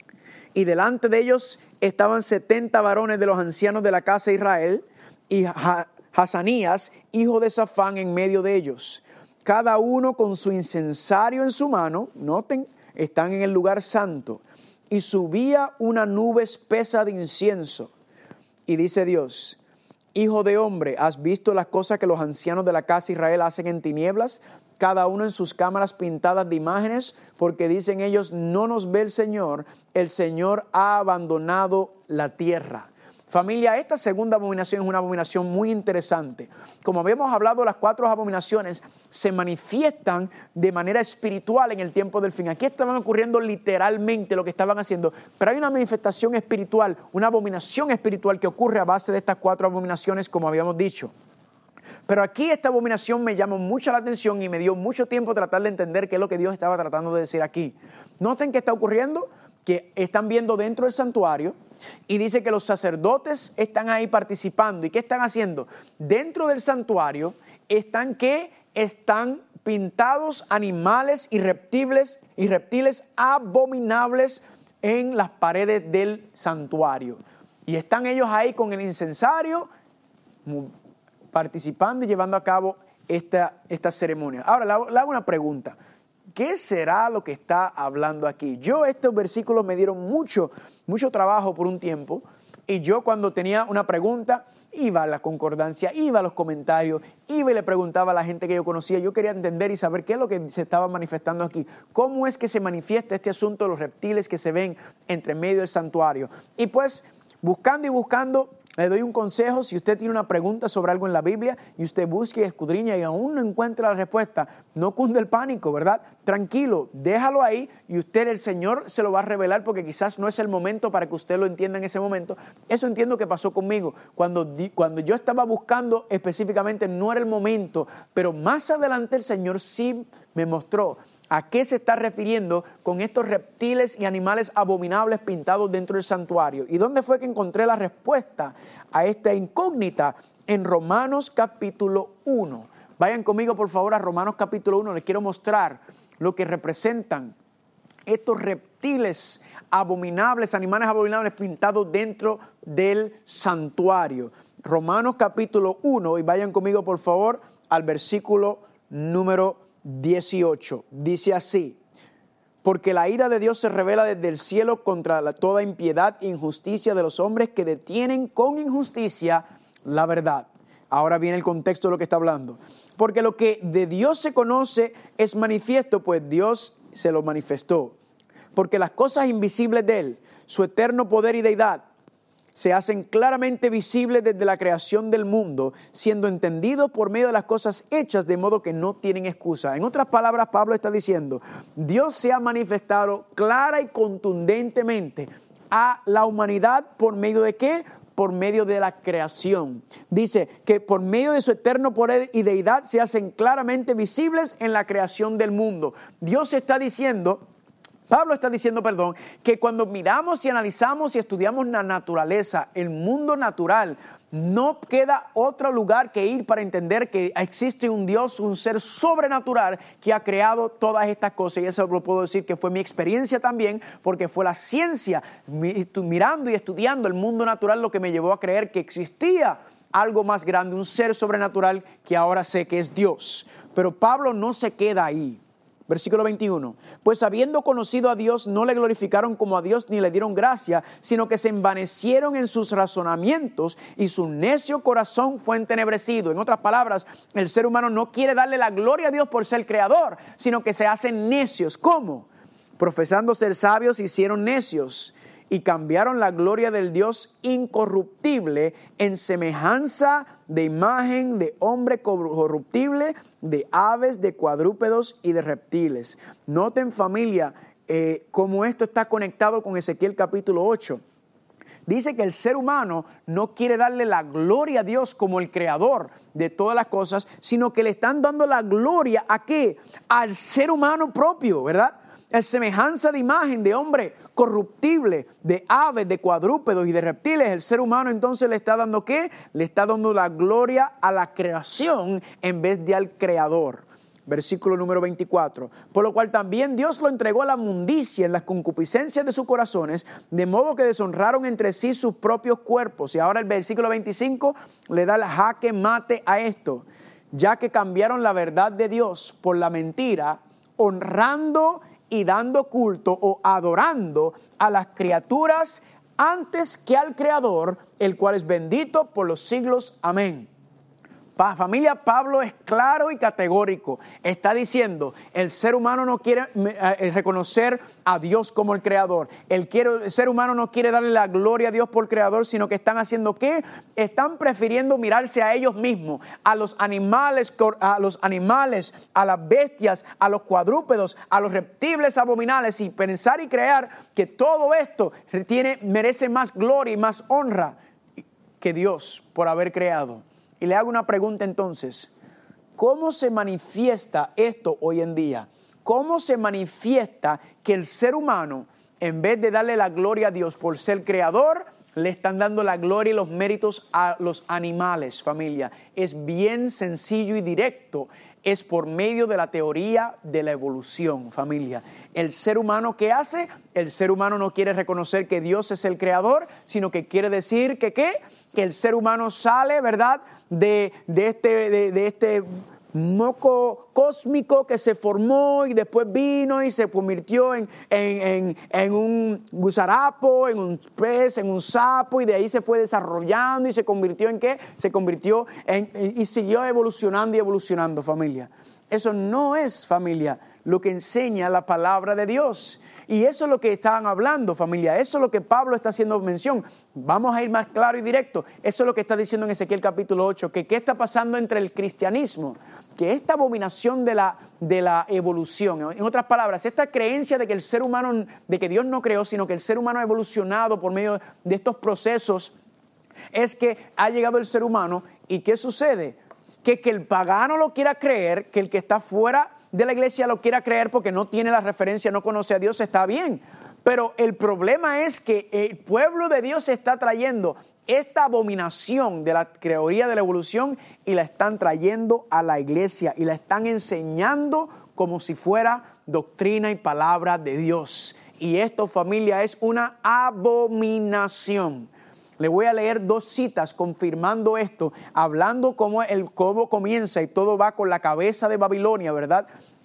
Y delante de ellos estaban 70 varones de los ancianos de la casa de Israel y Hazanías, hijo de Safán, en medio de ellos. Cada uno con su incensario en su mano. Noten, están en el lugar santo. Y subía una nube espesa de incienso. Y dice Dios: hijo de hombre, ¿has visto las cosas que los ancianos de la casa de Israel hacen en tinieblas? Cada uno en sus cámaras pintadas de imágenes, porque dicen ellos: no nos ve el Señor ha abandonado la tierra. Familia, esta segunda abominación es una abominación muy interesante. Como habíamos hablado, las cuatro abominaciones se manifiestan de manera espiritual en el tiempo del fin. Aquí estaban ocurriendo literalmente lo que estaban haciendo, pero hay una manifestación espiritual, una abominación espiritual que ocurre a base de estas cuatro abominaciones, como habíamos dicho. Pero aquí esta abominación me llamó mucho la atención y me dio mucho tiempo tratar de entender qué es lo que Dios estaba tratando de decir aquí. Noten qué está ocurriendo, que están viendo dentro del santuario y dice que los sacerdotes están ahí participando. ¿Y qué están haciendo? Dentro del santuario están pintados animales y reptiles abominables en las paredes del santuario. Y están ellos ahí con el incensario participando y llevando a cabo esta ceremonia. Ahora, le hago una pregunta. ¿Qué será lo que está hablando aquí? Estos versículos me dieron mucho trabajo por un tiempo, y yo cuando tenía una pregunta, iba a la concordancia, iba a los comentarios, iba y le preguntaba a la gente que yo conocía. Yo quería entender y saber qué es lo que se estaba manifestando aquí. ¿Cómo es que se manifiesta este asunto de los reptiles que se ven entre medio del santuario? Y pues, buscando y buscando, le doy un consejo. Si usted tiene una pregunta sobre algo en la Biblia y usted busca y escudriña y aún no encuentra la respuesta, no cunde el pánico, ¿verdad? Tranquilo, déjalo ahí y el Señor se lo va a revelar, porque quizás no es el momento para que usted lo entienda en ese momento. Eso entiendo que pasó conmigo. Cuando yo estaba buscando específicamente, no era el momento, pero más adelante el Señor sí me mostró a qué se está refiriendo con estos reptiles y animales abominables pintados dentro del santuario. ¿Y dónde fue que encontré la respuesta a esta incógnita? En Romanos capítulo 1. Vayan conmigo por favor a Romanos capítulo 1. Les quiero mostrar lo que representan estos reptiles abominables, animales abominables pintados dentro del santuario. Romanos capítulo 1, y vayan conmigo por favor al versículo número 18. Dice así: porque la ira de Dios se revela desde el cielo contra toda impiedad e injusticia de los hombres que detienen con injusticia la verdad. Ahora viene el contexto de lo que está hablando. Porque lo que de Dios se conoce es manifiesto, pues Dios se lo manifestó. Porque las cosas invisibles de Él, su eterno poder y deidad, se hacen claramente visibles desde la creación del mundo, siendo entendidos por medio de las cosas hechas, de modo que no tienen excusa. En otras palabras, Pablo está diciendo, Dios se ha manifestado clara y contundentemente a la humanidad ¿por medio de qué? Por medio de la creación. Dice que por medio de su eterno poder y deidad se hacen claramente visibles en la creación del mundo. Pablo está diciendo, que cuando miramos y analizamos y estudiamos la naturaleza, el mundo natural, no queda otro lugar que ir para entender que existe un Dios, un ser sobrenatural que ha creado todas estas cosas. Y eso lo puedo decir que fue mi experiencia también, porque fue la ciencia, mirando y estudiando el mundo natural, lo que me llevó a creer que existía algo más grande, un ser sobrenatural que ahora sé que es Dios. Pero Pablo no se queda ahí. Versículo 21, pues habiendo conocido a Dios, no le glorificaron como a Dios ni le dieron gracia, sino que se envanecieron en sus razonamientos y su necio corazón fue entenebrecido. En otras palabras, el ser humano no quiere darle la gloria a Dios por ser creador, sino que se hacen necios. ¿Cómo? Profesando ser sabios, se hicieron necios y cambiaron la gloria del Dios incorruptible en semejanza de imagen de hombre corruptible, de aves, de cuadrúpedos y de reptiles. Noten, familia, cómo esto está conectado con Ezequiel capítulo 8. Dice que el ser humano no quiere darle la gloria a Dios como el creador de todas las cosas, sino que le están dando la gloria ¿a qué? Al ser humano propio, ¿verdad? Es semejanza de imagen de hombre corruptible, de aves, de cuadrúpedos y de reptiles. El ser humano entonces le está dando ¿qué? Le está dando la gloria a la creación en vez de al creador. Versículo número 24. Por lo cual también Dios lo entregó a la mundicia en las concupiscencias de sus corazones, de modo que deshonraron entre sí sus propios cuerpos. Y ahora el versículo 25 le da el jaque mate a esto. Ya que cambiaron la verdad de Dios por la mentira, honrando y dando culto o adorando a las criaturas antes que al Creador, el cual es bendito por los siglos. Amén. Familia, Pablo es claro y categórico. Está diciendo, el ser humano no quiere reconocer a Dios como el creador. El ser humano no quiere darle la gloria a Dios por creador, sino que están haciendo ¿qué? Están prefiriendo mirarse a ellos mismos, a los animales, a las bestias, a los cuadrúpedos, a los reptiles abominables, y pensar y creer que todo esto merece más gloria y más honra que Dios por haber creado. Y le hago una pregunta entonces, ¿cómo se manifiesta esto hoy en día? ¿Cómo se manifiesta que el ser humano, en vez de darle la gloria a Dios por ser creador, le están dando la gloria y los méritos a los animales, familia? Es bien sencillo y directo. Es por medio de la teoría de la evolución, familia. El ser humano, ¿qué hace? El ser humano no quiere reconocer que Dios es el creador, sino que quiere decir que ¿qué? Que el ser humano sale, ¿verdad?, de este moco cósmico que se formó y después vino y se convirtió en un gusarapo, en un pez, en un sapo, y de ahí se fue desarrollando y se convirtió ¿en qué? Se convirtió y siguió evolucionando y evolucionando, familia. Eso no es, familia, lo que enseña la palabra de Dios. Y eso es lo que estaban hablando, familia. Eso es lo que Pablo está haciendo mención. Vamos a ir más claro y directo. Eso es lo que está diciendo en Ezequiel capítulo 8. Que qué está pasando entre el cristianismo. Que esta abominación de la evolución. En otras palabras, esta creencia de que el ser humano, de que Dios no creó, sino que el ser humano ha evolucionado por medio de estos procesos. Es que ha llegado el ser humano. ¿Y qué sucede? Que el pagano lo quiera creer, que el que está fuera de la iglesia lo quiera creer porque no tiene la referencia, no conoce a Dios, está bien. Pero el problema es que el pueblo de Dios está trayendo esta abominación de la teoría de la evolución y la están trayendo a la iglesia y la están enseñando como si fuera doctrina y palabra de Dios. Y esto, familia, es una abominación. Le voy a leer 2 citas confirmando esto, hablando cómo comienza y todo va con la cabeza de Babilonia, ¿verdad?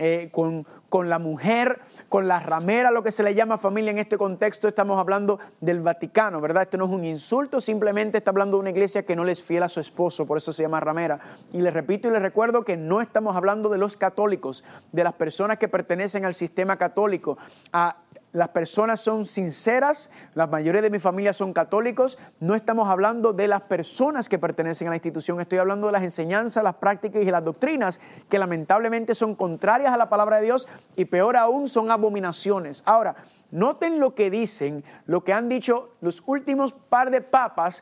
Con la mujer, con la ramera, lo que se le llama, familia. En este contexto estamos hablando del Vaticano, ¿verdad? Esto no es un insulto, simplemente está hablando de una iglesia que no le es fiel a su esposo, por eso se llama ramera. Y les repito y les recuerdo que no estamos hablando de los católicos, de las personas que pertenecen al sistema católico. Las personas son sinceras, la mayoría de mi familia son católicos, no estamos hablando de las personas que pertenecen a la institución, estoy hablando de las enseñanzas, las prácticas y las doctrinas que lamentablemente son contrarias a la palabra de Dios y peor aún son abominaciones. Ahora, noten lo que dicen, lo que han dicho los últimos par de papas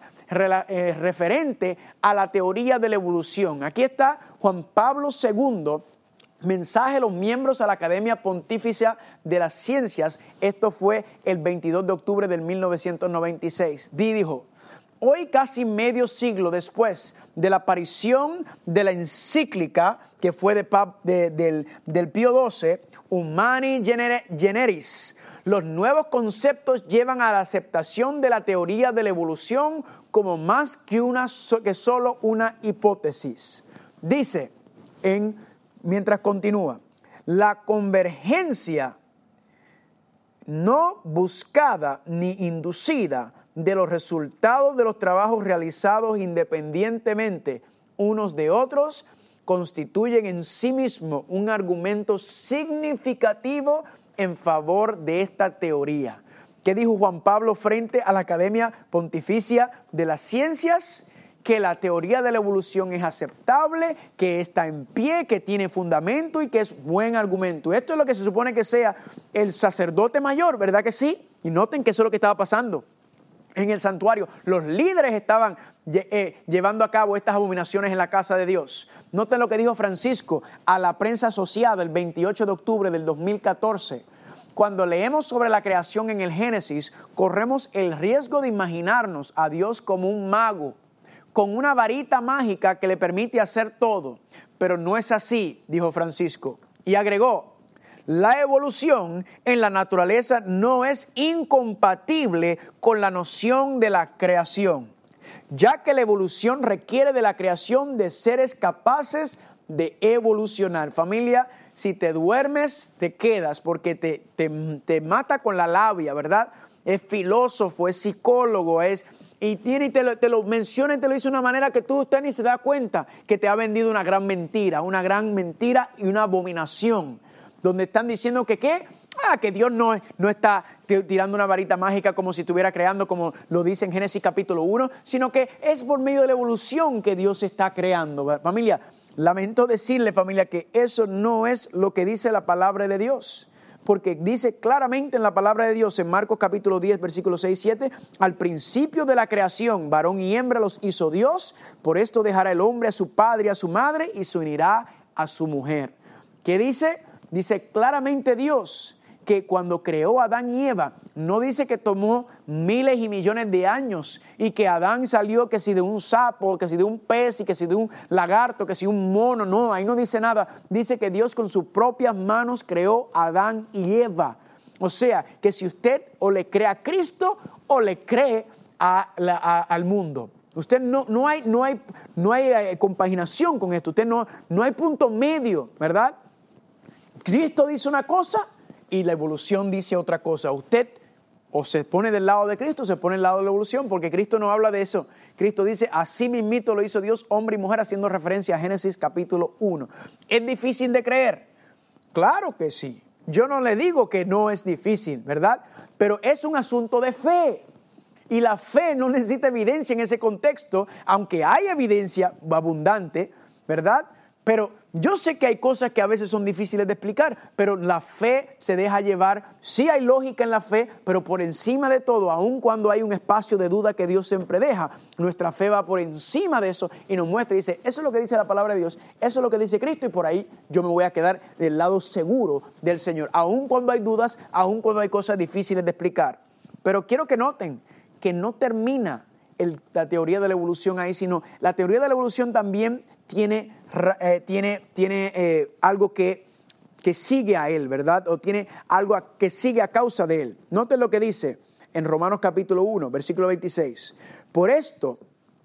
referente a la teoría de la evolución. Aquí está Juan Pablo II. Mensaje a los miembros a la Academia Pontificia de las Ciencias. Esto fue el 22 de octubre del 1996. Dijo: hoy, casi medio siglo después de la aparición de la encíclica que fue del Pío XII, Humani Generis, los nuevos conceptos llevan a la aceptación de la teoría de la evolución como más que solo una hipótesis. Dice mientras continúa, la convergencia no buscada ni inducida de los resultados de los trabajos realizados independientemente unos de otros constituyen en sí mismo un argumento significativo en favor de esta teoría. ¿Qué dijo Juan Pablo frente a la Academia Pontificia de las Ciencias? Que la teoría de la evolución es aceptable, que está en pie, que tiene fundamento y que es buen argumento. Esto es lo que se supone que sea el sacerdote mayor, ¿verdad que sí? Y noten que eso es lo que estaba pasando en el santuario. Los líderes estaban llevando a cabo estas abominaciones en la casa de Dios. Noten lo que dijo Francisco a la prensa asociada el 28 de octubre del 2014. Cuando leemos sobre la creación en el Génesis, corremos el riesgo de imaginarnos a Dios como un mago, con una varita mágica que le permite hacer todo. Pero no es así, dijo Francisco. Y agregó, la evolución en la naturaleza no es incompatible con la noción de la creación, ya que la evolución requiere de la creación de seres capaces de evolucionar. Familia, si te duermes, te quedas, porque te mata con la labia, ¿verdad? Es filósofo, es psicólogo, y te lo menciona y te lo dice de una manera que usted ni se da cuenta que te ha vendido una gran mentira y una abominación, donde están diciendo que Dios no está tirando una varita mágica como si estuviera creando, como lo dice en Génesis capítulo 1, sino que es por medio de la evolución que Dios está creando. Familia, lamento decirle, familia, que eso no es lo que dice la palabra de Dios. Porque dice claramente en la palabra de Dios, en Marcos capítulo 10, versículos 6 y 7, al principio de la creación, varón y hembra los hizo Dios, por esto dejará el hombre a su padre y a su madre y se unirá a su mujer. ¿Qué dice? Dice claramente Dios que cuando creó a Adán y Eva, no dice que tomó miles y millones de años y que Adán salió que si de un sapo, que si de un pez y que si de un lagarto, que si un mono. No, ahí no dice nada. Dice que Dios con sus propias manos creó a Adán y Eva. O sea, que si usted o le cree a Cristo o le cree al mundo. Usted no hay compaginación con esto. Usted no hay punto medio, ¿verdad? Cristo dice una cosa y la evolución dice otra cosa. Usted o se pone del lado de Cristo o se pone del lado de la evolución, porque Cristo no habla de eso. Cristo dice, así mismito lo hizo Dios, hombre y mujer, haciendo referencia a Génesis capítulo 1. ¿Es difícil de creer? Claro que sí. Yo no le digo que no es difícil, ¿verdad? Pero es un asunto de fe. Y la fe no necesita evidencia en ese contexto, aunque hay evidencia abundante, ¿verdad? Pero yo sé que hay cosas que a veces son difíciles de explicar, pero la fe se deja llevar. Sí hay lógica en la fe, pero por encima de todo, aun cuando hay un espacio de duda que Dios siempre deja, nuestra fe va por encima de eso y nos muestra y dice, eso es lo que dice la palabra de Dios, eso es lo que dice Cristo, y por ahí yo me voy a quedar del lado seguro del Señor, aun cuando hay dudas, aun cuando hay cosas difíciles de explicar. Pero quiero que noten que no termina la teoría de la evolución ahí, sino la teoría de la evolución también tiene algo que sigue a él, ¿verdad? O tiene algo que sigue a causa de él. Noten lo que dice en Romanos capítulo 1, versículo 26. Por esto,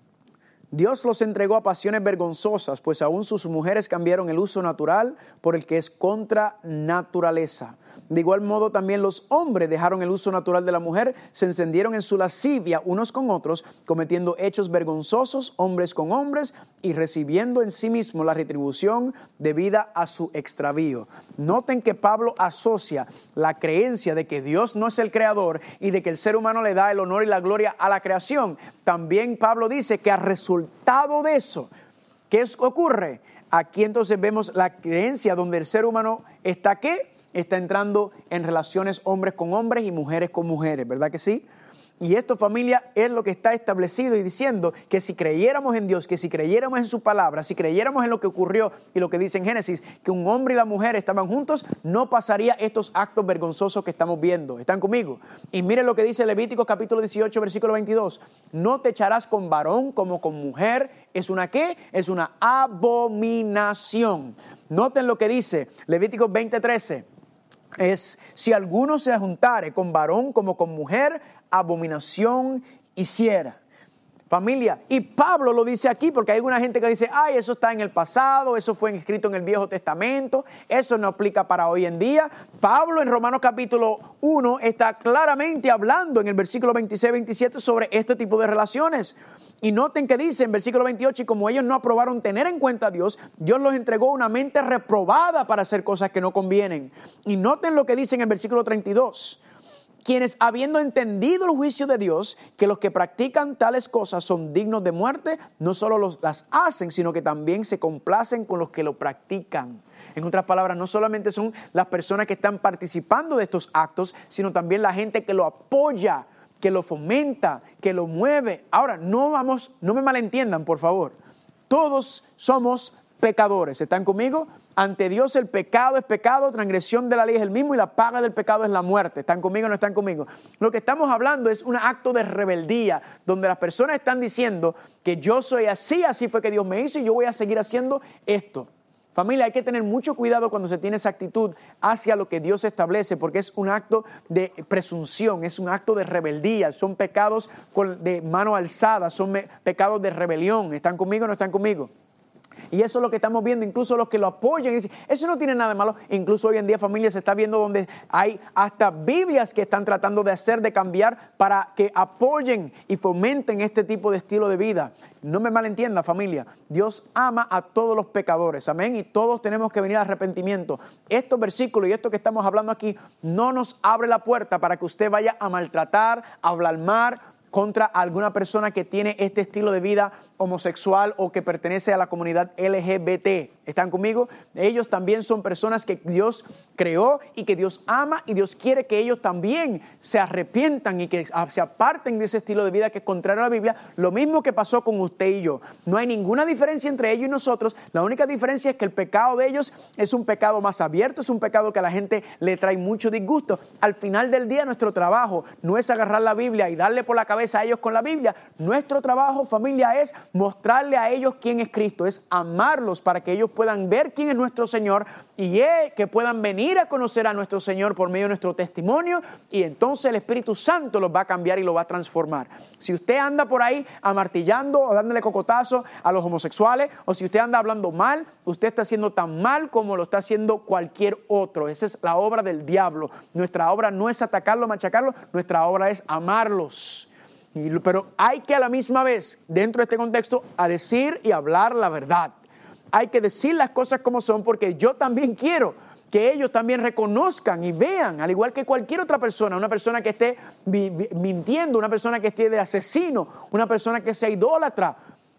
Dios los entregó a pasiones vergonzosas, pues aún sus mujeres cambiaron el uso natural por el que es contra naturaleza. De igual modo también los hombres dejaron el uso natural de la mujer, se encendieron en su lascivia unos con otros, cometiendo hechos vergonzosos hombres con hombres y recibiendo en sí mismo la retribución debida a su extravío. Noten que Pablo asocia la creencia de que Dios no es el creador y de que el ser humano le da el honor y la gloria a la creación. También Pablo dice que a resultado de eso, ¿qué ocurre? Aquí entonces vemos la creencia donde el ser humano está ¿qué? Está entrando en relaciones hombres con hombres y mujeres con mujeres, ¿verdad que sí? Y esto, familia, es lo que está establecido y diciendo que si creyéramos en Dios, que si creyéramos en su palabra, si creyéramos en lo que ocurrió y lo que dice en Génesis, que un hombre y la mujer estaban juntos, no pasaría estos actos vergonzosos que estamos viendo. ¿Están conmigo? Y miren lo que dice Levíticos capítulo 18, versículo 22. No te echarás con varón como con mujer. ¿Es una qué? Es una abominación. Noten lo que dice Levíticos 20:13. Es, si alguno se juntare con varón como con mujer, abominación hiciera. Familia, y Pablo lo dice aquí porque hay alguna gente que dice, ay, eso está en el pasado, eso fue escrito en el Viejo Testamento, eso no aplica para hoy en día. Pablo en Romanos capítulo 1 está claramente hablando en el versículo 26-27 sobre este tipo de relaciones. Y noten que dice en versículo 28, y como ellos no aprobaron tener en cuenta a Dios, Dios los entregó una mente reprobada para hacer cosas que no convienen. Y noten lo que dice en el versículo 32. Quienes habiendo entendido el juicio de Dios, que los que practican tales cosas son dignos de muerte, no solo las hacen, sino que también se complacen con los que lo practican. En otras palabras, no solamente son las personas que están participando de estos actos, sino también la gente que lo apoya, que lo fomenta, que lo mueve. Ahora, no me malentiendan, por favor. Todos somos pecadores. ¿Están conmigo? Ante Dios el pecado es pecado, transgresión de la ley es el mismo y la paga del pecado es la muerte. ¿Están conmigo o no están conmigo? Lo que estamos hablando es un acto de rebeldía, donde las personas están diciendo que yo soy así, así fue que Dios me hizo y yo voy a seguir haciendo esto. Familia, hay que tener mucho cuidado cuando se tiene esa actitud hacia lo que Dios establece, porque es un acto de presunción, es un acto de rebeldía, son pecados de mano alzada, son pecados de rebelión. ¿Están conmigo o no están conmigo? Y eso es lo que estamos viendo, incluso los que lo apoyan y dicen, eso no tiene nada de malo. Incluso hoy en día, familia, se está viendo donde hay hasta Biblias que están tratando de cambiar para que apoyen y fomenten este tipo de estilo de vida. No me malentienda, familia, Dios ama a todos los pecadores, amén, y todos tenemos que venir al arrepentimiento. Estos versículos y esto que estamos hablando aquí no nos abre la puerta para que usted vaya a maltratar, a blasfemar contra alguna persona que tiene este estilo de vida homosexual o que pertenece a la comunidad LGBT. ¿Están conmigo? Ellos también son personas que Dios creó y que Dios ama, y Dios quiere que ellos también se arrepientan y que se aparten de ese estilo de vida que es contrario a la Biblia. Lo mismo que pasó con usted y yo. No hay ninguna diferencia entre ellos y nosotros. La única diferencia es que el pecado de ellos es un pecado más abierto, es un pecado que a la gente le trae mucho disgusto. Al final del día, nuestro trabajo no es agarrar la Biblia y darle por la cabeza a ellos con la Biblia. Nuestro trabajo, familia, es mostrarle a ellos quién es Cristo, es amarlos para que ellos puedan ver quién es nuestro Señor y que puedan venir a conocer a nuestro Señor por medio de nuestro testimonio, y entonces el Espíritu Santo los va a cambiar y los va a transformar. Si usted anda por ahí amartillando o dándole cocotazo a los homosexuales, o si usted anda hablando mal, usted está haciendo tan mal como lo está haciendo cualquier otro. Esa es la obra del diablo. Nuestra obra no es atacarlo, machacarlo, nuestra obra es amarlos. Pero hay que a la misma vez, dentro de este contexto, a decir y hablar la verdad. Hay que decir las cosas como son, porque yo también quiero que ellos también reconozcan y vean, al igual que cualquier otra persona, una persona que esté mintiendo, una persona que esté de asesino, una persona que sea idólatra.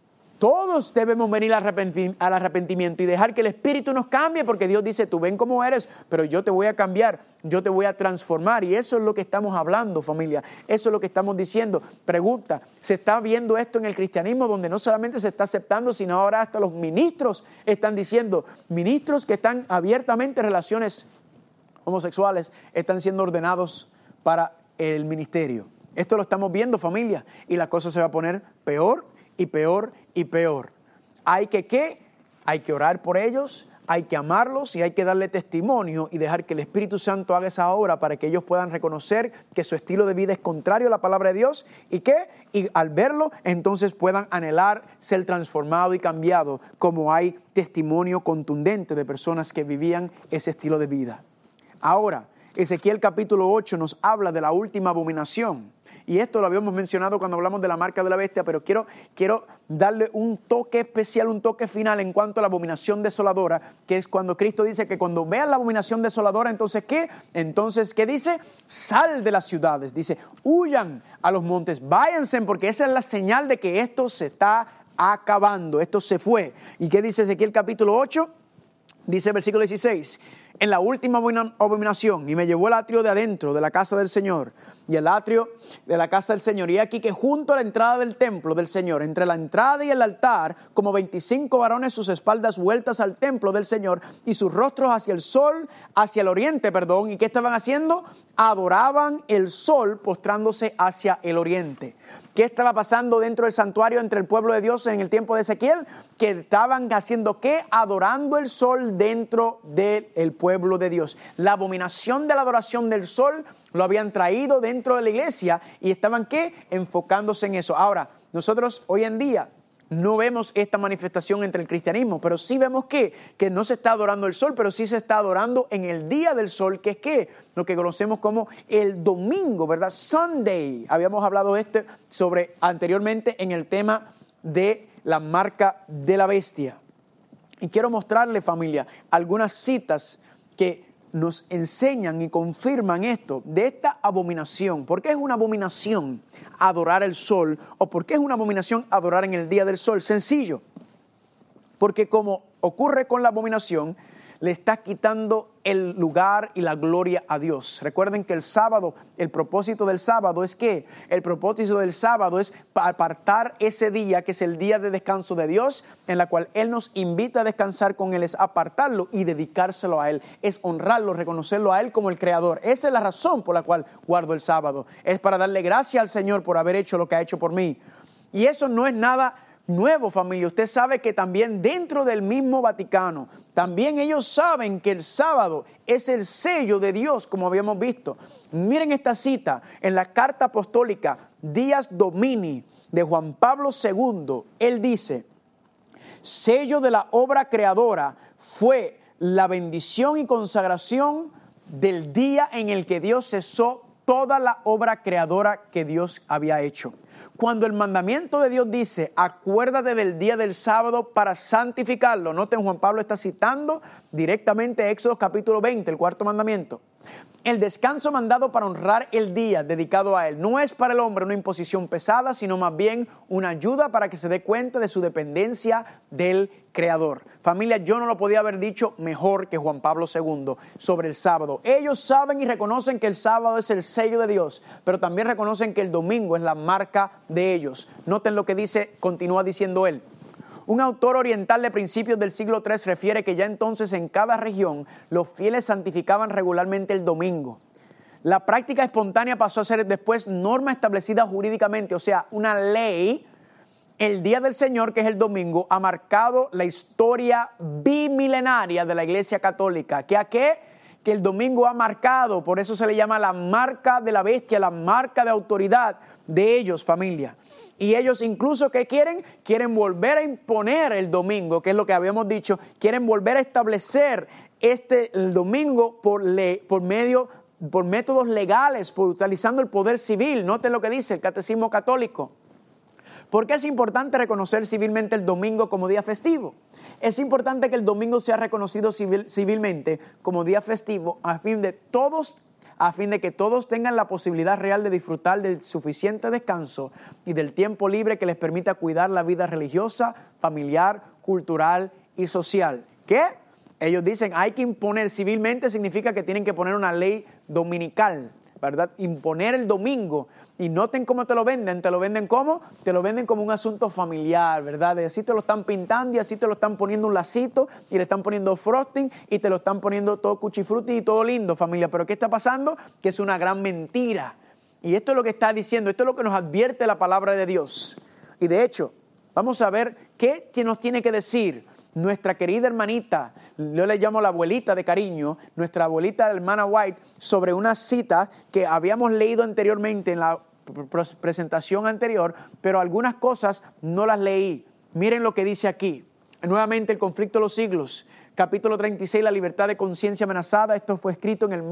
Todos debemos venir al arrepentimiento y dejar que el Espíritu nos cambie, porque Dios dice, tú ven como eres, pero yo te voy a cambiar, yo te voy a transformar. Y eso es lo que estamos hablando, familia. Eso es lo que estamos diciendo. Pregunta, ¿se está viendo esto en el cristianismo, donde no solamente se está aceptando, sino ahora hasta los ministros están diciendo, ministros que están abiertamente en relaciones homosexuales, están siendo ordenados para el ministerio? Esto lo estamos viendo, familia, y la cosa se va a poner peor y peor y peor. Hay que orar por ellos, hay que amarlos y hay que darle testimonio y dejar que el Espíritu Santo haga esa obra para que ellos puedan reconocer que su estilo de vida es contrario a la palabra de Dios y al verlo entonces puedan anhelar ser transformado y cambiado, como hay testimonio contundente de personas que vivían ese estilo de vida. Ahora, Ezequiel capítulo 8 nos habla de la última abominación. Y esto lo habíamos mencionado cuando hablamos de la marca de la bestia, pero quiero darle un toque especial, un toque final en cuanto a la abominación desoladora, que es cuando Cristo dice que cuando vean la abominación desoladora, entonces ¿qué? Entonces, ¿qué dice? Sal de las ciudades, dice, huyan a los montes, váyanse, porque esa es la señal de que esto se está acabando, esto se fue. ¿Y qué dice Ezequiel capítulo 8? Dice versículo 16, en la última abominación, y me llevó el atrio de adentro de la casa del Señor, y el atrio de la casa del Señor, y aquí que junto a la entrada del templo del Señor, entre la entrada y el altar, como 25 varones, sus espaldas vueltas al templo del Señor, y sus rostros hacia el sol, hacia el oriente, ¿y qué estaban haciendo? Adoraban el sol, postrándose hacia el oriente. ¿Qué estaba pasando dentro del santuario entre el pueblo de Dios en el tiempo de Ezequiel? Que estaban haciendo ¿qué? Adorando el sol dentro del pueblo de Dios. La abominación de la adoración del sol lo habían traído dentro de la iglesia y estaban ¿qué? Enfocándose en eso. Ahora, nosotros hoy en día no vemos esta manifestación entre el cristianismo, pero sí vemos que no se está adorando el sol, pero sí se está adorando en el día del sol, que es ¿qué? Lo que conocemos como el domingo, ¿verdad? Sunday. Habíamos hablado sobre anteriormente en el tema de la marca de la bestia. Y quiero mostrarle, familia, algunas citas que nos enseñan y confirman esto, de esta abominación. ¿Por qué es una abominación adorar el sol? ¿O por qué es una abominación adorar en el día del sol? Sencillo, porque como ocurre con la abominación, le está quitando el lugar y la gloria a Dios. Recuerden que el sábado, el propósito del sábado es ¿qué? El propósito del sábado es apartar ese día, que es el día de descanso de Dios, en la cual Él nos invita a descansar con Él, es apartarlo y dedicárselo a Él, es honrarlo, reconocerlo a Él como el Creador. Esa es la razón por la cual guardo el sábado, es para darle gracias al Señor por haber hecho lo que ha hecho por mí. Y eso no es nada nuevo, familia. Usted sabe que también dentro del mismo Vaticano, también ellos saben que el sábado es el sello de Dios, como habíamos visto. Miren esta cita en la carta apostólica Dies Domini de Juan Pablo II. Él dice, sello de la obra creadora fue la bendición y consagración del día en el que Dios cesó toda la obra creadora que Dios había hecho. Cuando el mandamiento de Dios dice, acuérdate del día del sábado para santificarlo. Noten, Juan Pablo está citando directamente Éxodo capítulo 20, el cuarto mandamiento. El descanso mandado para honrar el día dedicado a Él no es para el hombre una imposición pesada, sino más bien una ayuda para que se dé cuenta de su dependencia del Creador. Familia, yo no lo podía haber dicho mejor que Juan Pablo II sobre el sábado. Ellos saben y reconocen que el sábado es el sello de Dios, pero también reconocen que el domingo es la marca de ellos. Noten lo que dice, continúa diciendo él. Un autor oriental de principios del siglo III refiere que ya entonces en cada región los fieles santificaban regularmente el domingo. La práctica espontánea pasó a ser después norma establecida jurídicamente, o sea, una ley el día del Señor, que es el domingo, ha marcado la historia bimilenaria de la Iglesia Católica. Que el domingo ha marcado, por eso se le llama la marca de la bestia, la marca de autoridad de ellos, familia. Y ellos incluso, ¿qué quieren? Quieren volver a imponer el domingo, que es lo que habíamos dicho. Quieren volver a establecer el domingo por métodos legales, utilizando el poder civil. Noten lo que dice el Catecismo Católico. ¿Por qué es importante reconocer civilmente el domingo como día festivo? Es importante que el domingo sea reconocido civilmente como día festivo a fin de que todos tengan la posibilidad real de disfrutar del suficiente descanso y del tiempo libre que les permita cuidar la vida religiosa, familiar, cultural y social. ¿Qué? Ellos dicen, hay que imponer civilmente, significa que tienen que poner una ley dominical, ¿verdad? Imponer el domingo. Y noten cómo te lo venden. ¿Te lo venden cómo? Te lo venden como un asunto familiar, ¿verdad? Y así te lo están pintando y así te lo están poniendo un lacito y le están poniendo frosting y te lo están poniendo todo cuchifruti y todo lindo, familia. Pero ¿qué está pasando? Que es una gran mentira. Y esto es lo que está diciendo, esto es lo que nos advierte la palabra de Dios. Y de hecho, vamos a ver qué nos tiene que decir nuestra querida hermanita, yo le llamo la abuelita de cariño, nuestra abuelita, la hermana White, sobre una cita que habíamos leído anteriormente en la presentación anterior, pero algunas cosas no las leí. Miren lo que dice aquí. Nuevamente, el conflicto de los siglos, capítulo 36, la libertad de conciencia amenazada. Esto fue escrito en el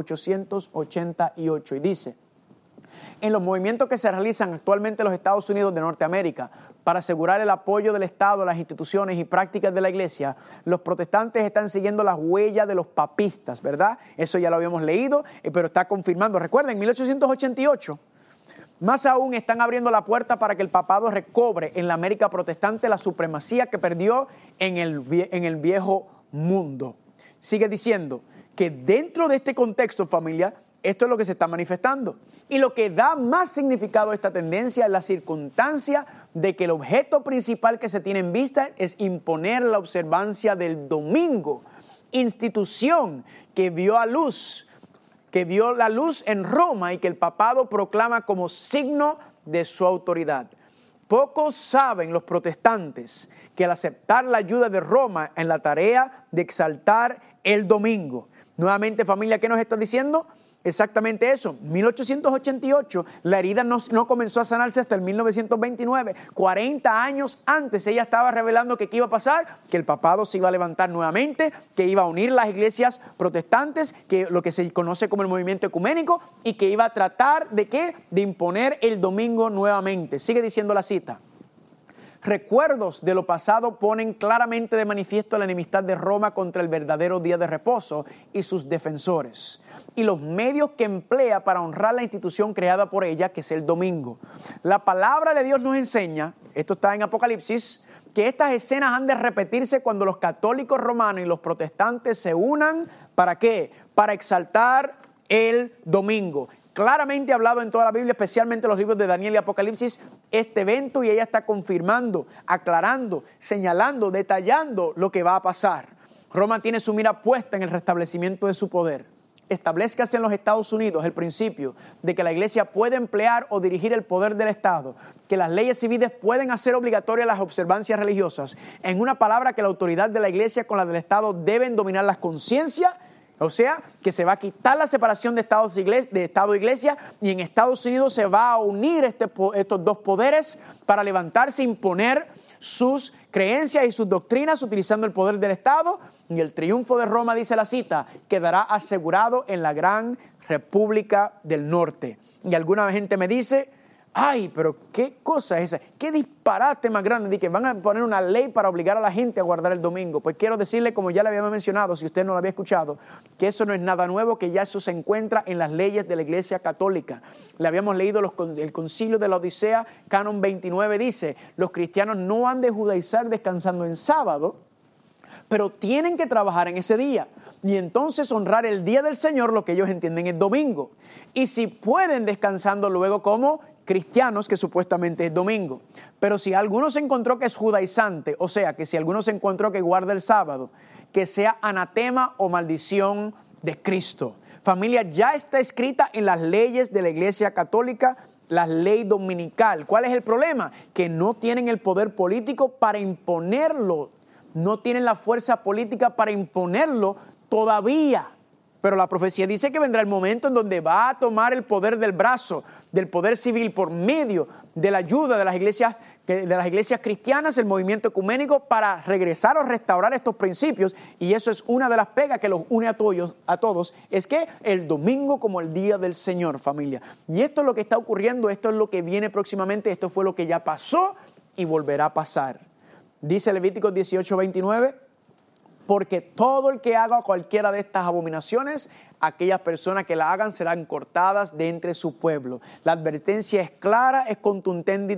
1888 y dice: en los movimientos que se realizan actualmente en los Estados Unidos de Norteamérica para asegurar el apoyo del Estado a las instituciones y prácticas de la Iglesia, los protestantes están siguiendo las huellas de los papistas, ¿verdad? Eso ya lo habíamos leído, pero está confirmando. Recuerden, en 1888, más aún están abriendo la puerta para que el papado recobre en la América protestante la supremacía que perdió en el viejo mundo. Sigue diciendo que dentro de este contexto, familia, esto es lo que se está manifestando. Y lo que da más significado a esta tendencia es la circunstancia de que el objeto principal que se tiene en vista es imponer la observancia del domingo, institución que vio la luz en Roma y que el papado proclama como signo de su autoridad. Pocos saben los protestantes que al aceptar la ayuda de Roma en la tarea de exaltar el domingo. Nuevamente, familia, ¿qué nos está diciendo? Exactamente eso. 1888, la herida no comenzó a sanarse hasta el 1929. 40 años antes ella estaba revelando que ¿qué iba a pasar? Que el papado se iba a levantar nuevamente, que iba a unir las iglesias protestantes, que lo que se conoce como el movimiento ecuménico, y que iba a tratar ¿de qué? De imponer el domingo nuevamente. Sigue diciendo la cita. Recuerdos de lo pasado ponen claramente de manifiesto la enemistad de Roma contra el verdadero día de reposo y sus defensores, y los medios que emplea para honrar la institución creada por ella, que es el domingo. La palabra de Dios nos enseña, esto está en Apocalipsis, que estas escenas han de repetirse cuando los católicos romanos y los protestantes se unan. ¿Para qué? Para exaltar el domingo. Claramente hablado en toda la Biblia, especialmente en los libros de Daniel y Apocalipsis, este evento, y ella está confirmando, aclarando, señalando, detallando lo que va a pasar. Roma tiene su mira puesta en el restablecimiento de su poder. Establezcase en los Estados Unidos el principio de que la Iglesia puede emplear o dirigir el poder del Estado, que las leyes civiles pueden hacer obligatorias las observancias religiosas. En una palabra, que la autoridad de la Iglesia con la del Estado deben dominar las conciencias. O sea, que se va a quitar la separación de Estado e Iglesia, y en Estados Unidos se va a unir estos dos poderes para levantarse e imponer sus creencias y sus doctrinas utilizando el poder del Estado, y el triunfo de Roma, dice la cita, quedará asegurado en la gran República del Norte. Y alguna gente me dice: ay, pero ¿qué cosa es esa? ¿Qué disparate más grande de que van a poner una ley para obligar a la gente a guardar el domingo? Pues quiero decirle, como ya le habíamos mencionado, si usted no lo había escuchado, que eso no es nada nuevo, que ya eso se encuentra en las leyes de la Iglesia Católica. Le habíamos leído el Concilio de la Odisea, Canon 29, dice: los cristianos no han de judaizar descansando en sábado, pero tienen que trabajar en ese día. Y entonces honrar el día del Señor, lo que ellos entienden es domingo. Y si pueden, descansando luego como cristianos, que supuestamente es domingo. Pero si alguno se encontró que es judaizante, o sea, que si alguno se encontró que guarda el sábado, que sea anatema o maldición de Cristo. Familia, ya está escrita en las leyes de la Iglesia Católica la ley dominical. ¿Cuál es el problema? Que no tienen el poder político para imponerlo. No tienen la fuerza política para imponerlo todavía. Pero la profecía dice que vendrá el momento en donde va a tomar el poder del brazo, del poder civil por medio de la ayuda de las iglesias cristianas, el movimiento ecuménico, para regresar o restaurar estos principios. Y eso es una de las pegas que los une a todos, es que el domingo como el día del Señor, familia. Y esto es lo que está ocurriendo, esto es lo que viene próximamente, esto fue lo que ya pasó y volverá a pasar. Dice Levíticos 18:29, porque todo el que haga cualquiera de estas abominaciones, aquellas personas que la hagan serán cortadas de entre su pueblo. La advertencia es clara, es contundente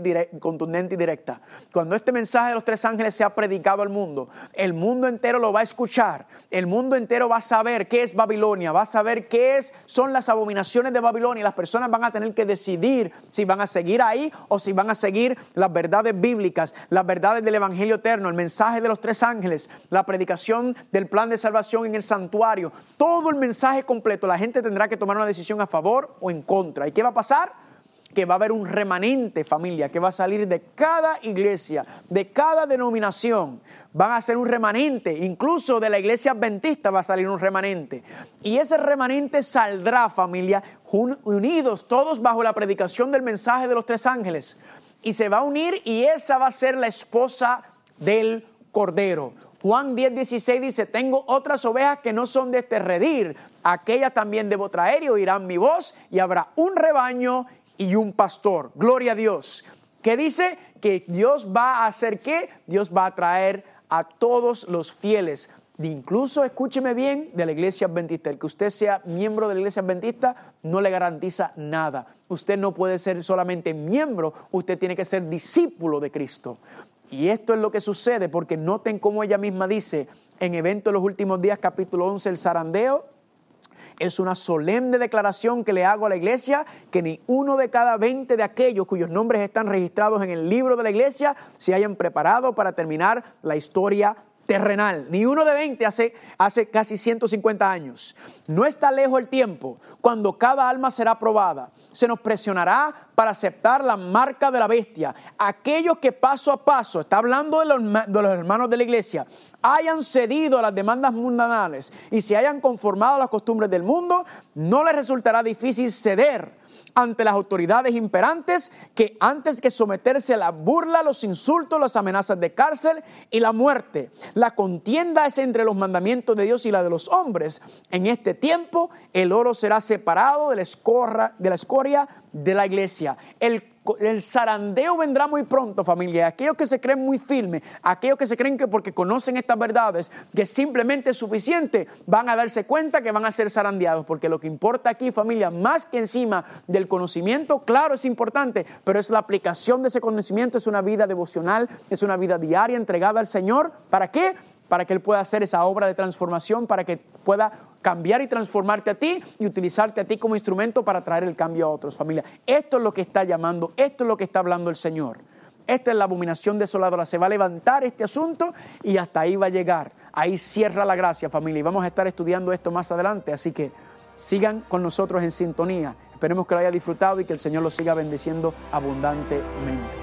y directa. Cuando este mensaje de los tres ángeles sea predicado al mundo, el mundo entero lo va a escuchar. El mundo entero va a saber qué es Babilonia, va a saber son las abominaciones de Babilonia. Las personas van a tener que decidir si van a seguir ahí o si van a seguir las verdades bíblicas, las verdades del evangelio eterno, el mensaje de los tres ángeles, la predicación del plan de salvación en el santuario. Todo el mensaje completo, la gente tendrá que tomar una decisión a favor o en contra. ¿Y qué va a pasar? Que va a haber un remanente, familia, que va a salir de cada iglesia, de cada denominación. Van a ser un remanente, incluso de la iglesia adventista va a salir un remanente. Y ese remanente saldrá, familia, unidos todos bajo la predicación del mensaje de los tres ángeles. Y se va a unir y esa va a ser la esposa del Cordero. Juan 10:16 dice, tengo otras ovejas que no son de este redil, aquellas también debo traer y oirán mi voz y habrá un rebaño y un pastor. Gloria a Dios. ¿Qué dice? Que Dios va a hacer ¿qué? Dios va a traer a todos los fieles. Incluso, escúcheme bien, de la iglesia adventista. El que usted sea miembro de la iglesia adventista no le garantiza nada. Usted no puede ser solamente miembro, usted tiene que ser discípulo de Cristo. Y esto es lo que sucede, porque noten cómo ella misma dice en Evento de los Últimos Días, capítulo 11, el zarandeo. Es una solemne declaración que le hago a la iglesia, que ni uno de cada 20 de aquellos cuyos nombres están registrados en el libro de la iglesia se hayan preparado para terminar la historia terrenal. Ni uno de 20 hace casi 150 años. No está lejos el tiempo cuando cada alma será probada. Se nos presionará para aceptar la marca de la bestia. Aquellos que paso a paso, está hablando de los hermanos de la iglesia, hayan cedido a las demandas mundanales y se hayan conformado a las costumbres del mundo, no les resultará difícil ceder ante las autoridades imperantes, que antes que someterse a la burla, los insultos, las amenazas de cárcel y la muerte. La contienda es entre los mandamientos de Dios y la de los hombres. En este tiempo el oro será separado de la escoria de la iglesia. El zarandeo vendrá muy pronto, familia. Aquellos que se creen muy firmes, aquellos que se creen que porque conocen estas verdades, que simplemente es suficiente, van a darse cuenta que van a ser zarandeados. Porque lo que importa aquí, familia, más que encima del conocimiento, claro, es importante, pero es la aplicación de ese conocimiento, es una vida devocional, es una vida diaria entregada al Señor. ¿Para qué? Para que Él pueda hacer esa obra de transformación, para que pueda cambiar y transformarte a ti y utilizarte a ti como instrumento para traer el cambio a otros, familia. Esto es lo que está llamando, esto es lo que está hablando el Señor. Esta es la abominación desoladora. Se va a levantar este asunto y hasta ahí va a llegar. Ahí cierra la gracia, familia. Y vamos a estar estudiando esto más adelante, así que sigan con nosotros en sintonía. Esperemos que lo haya disfrutado y que el Señor lo siga bendiciendo abundantemente.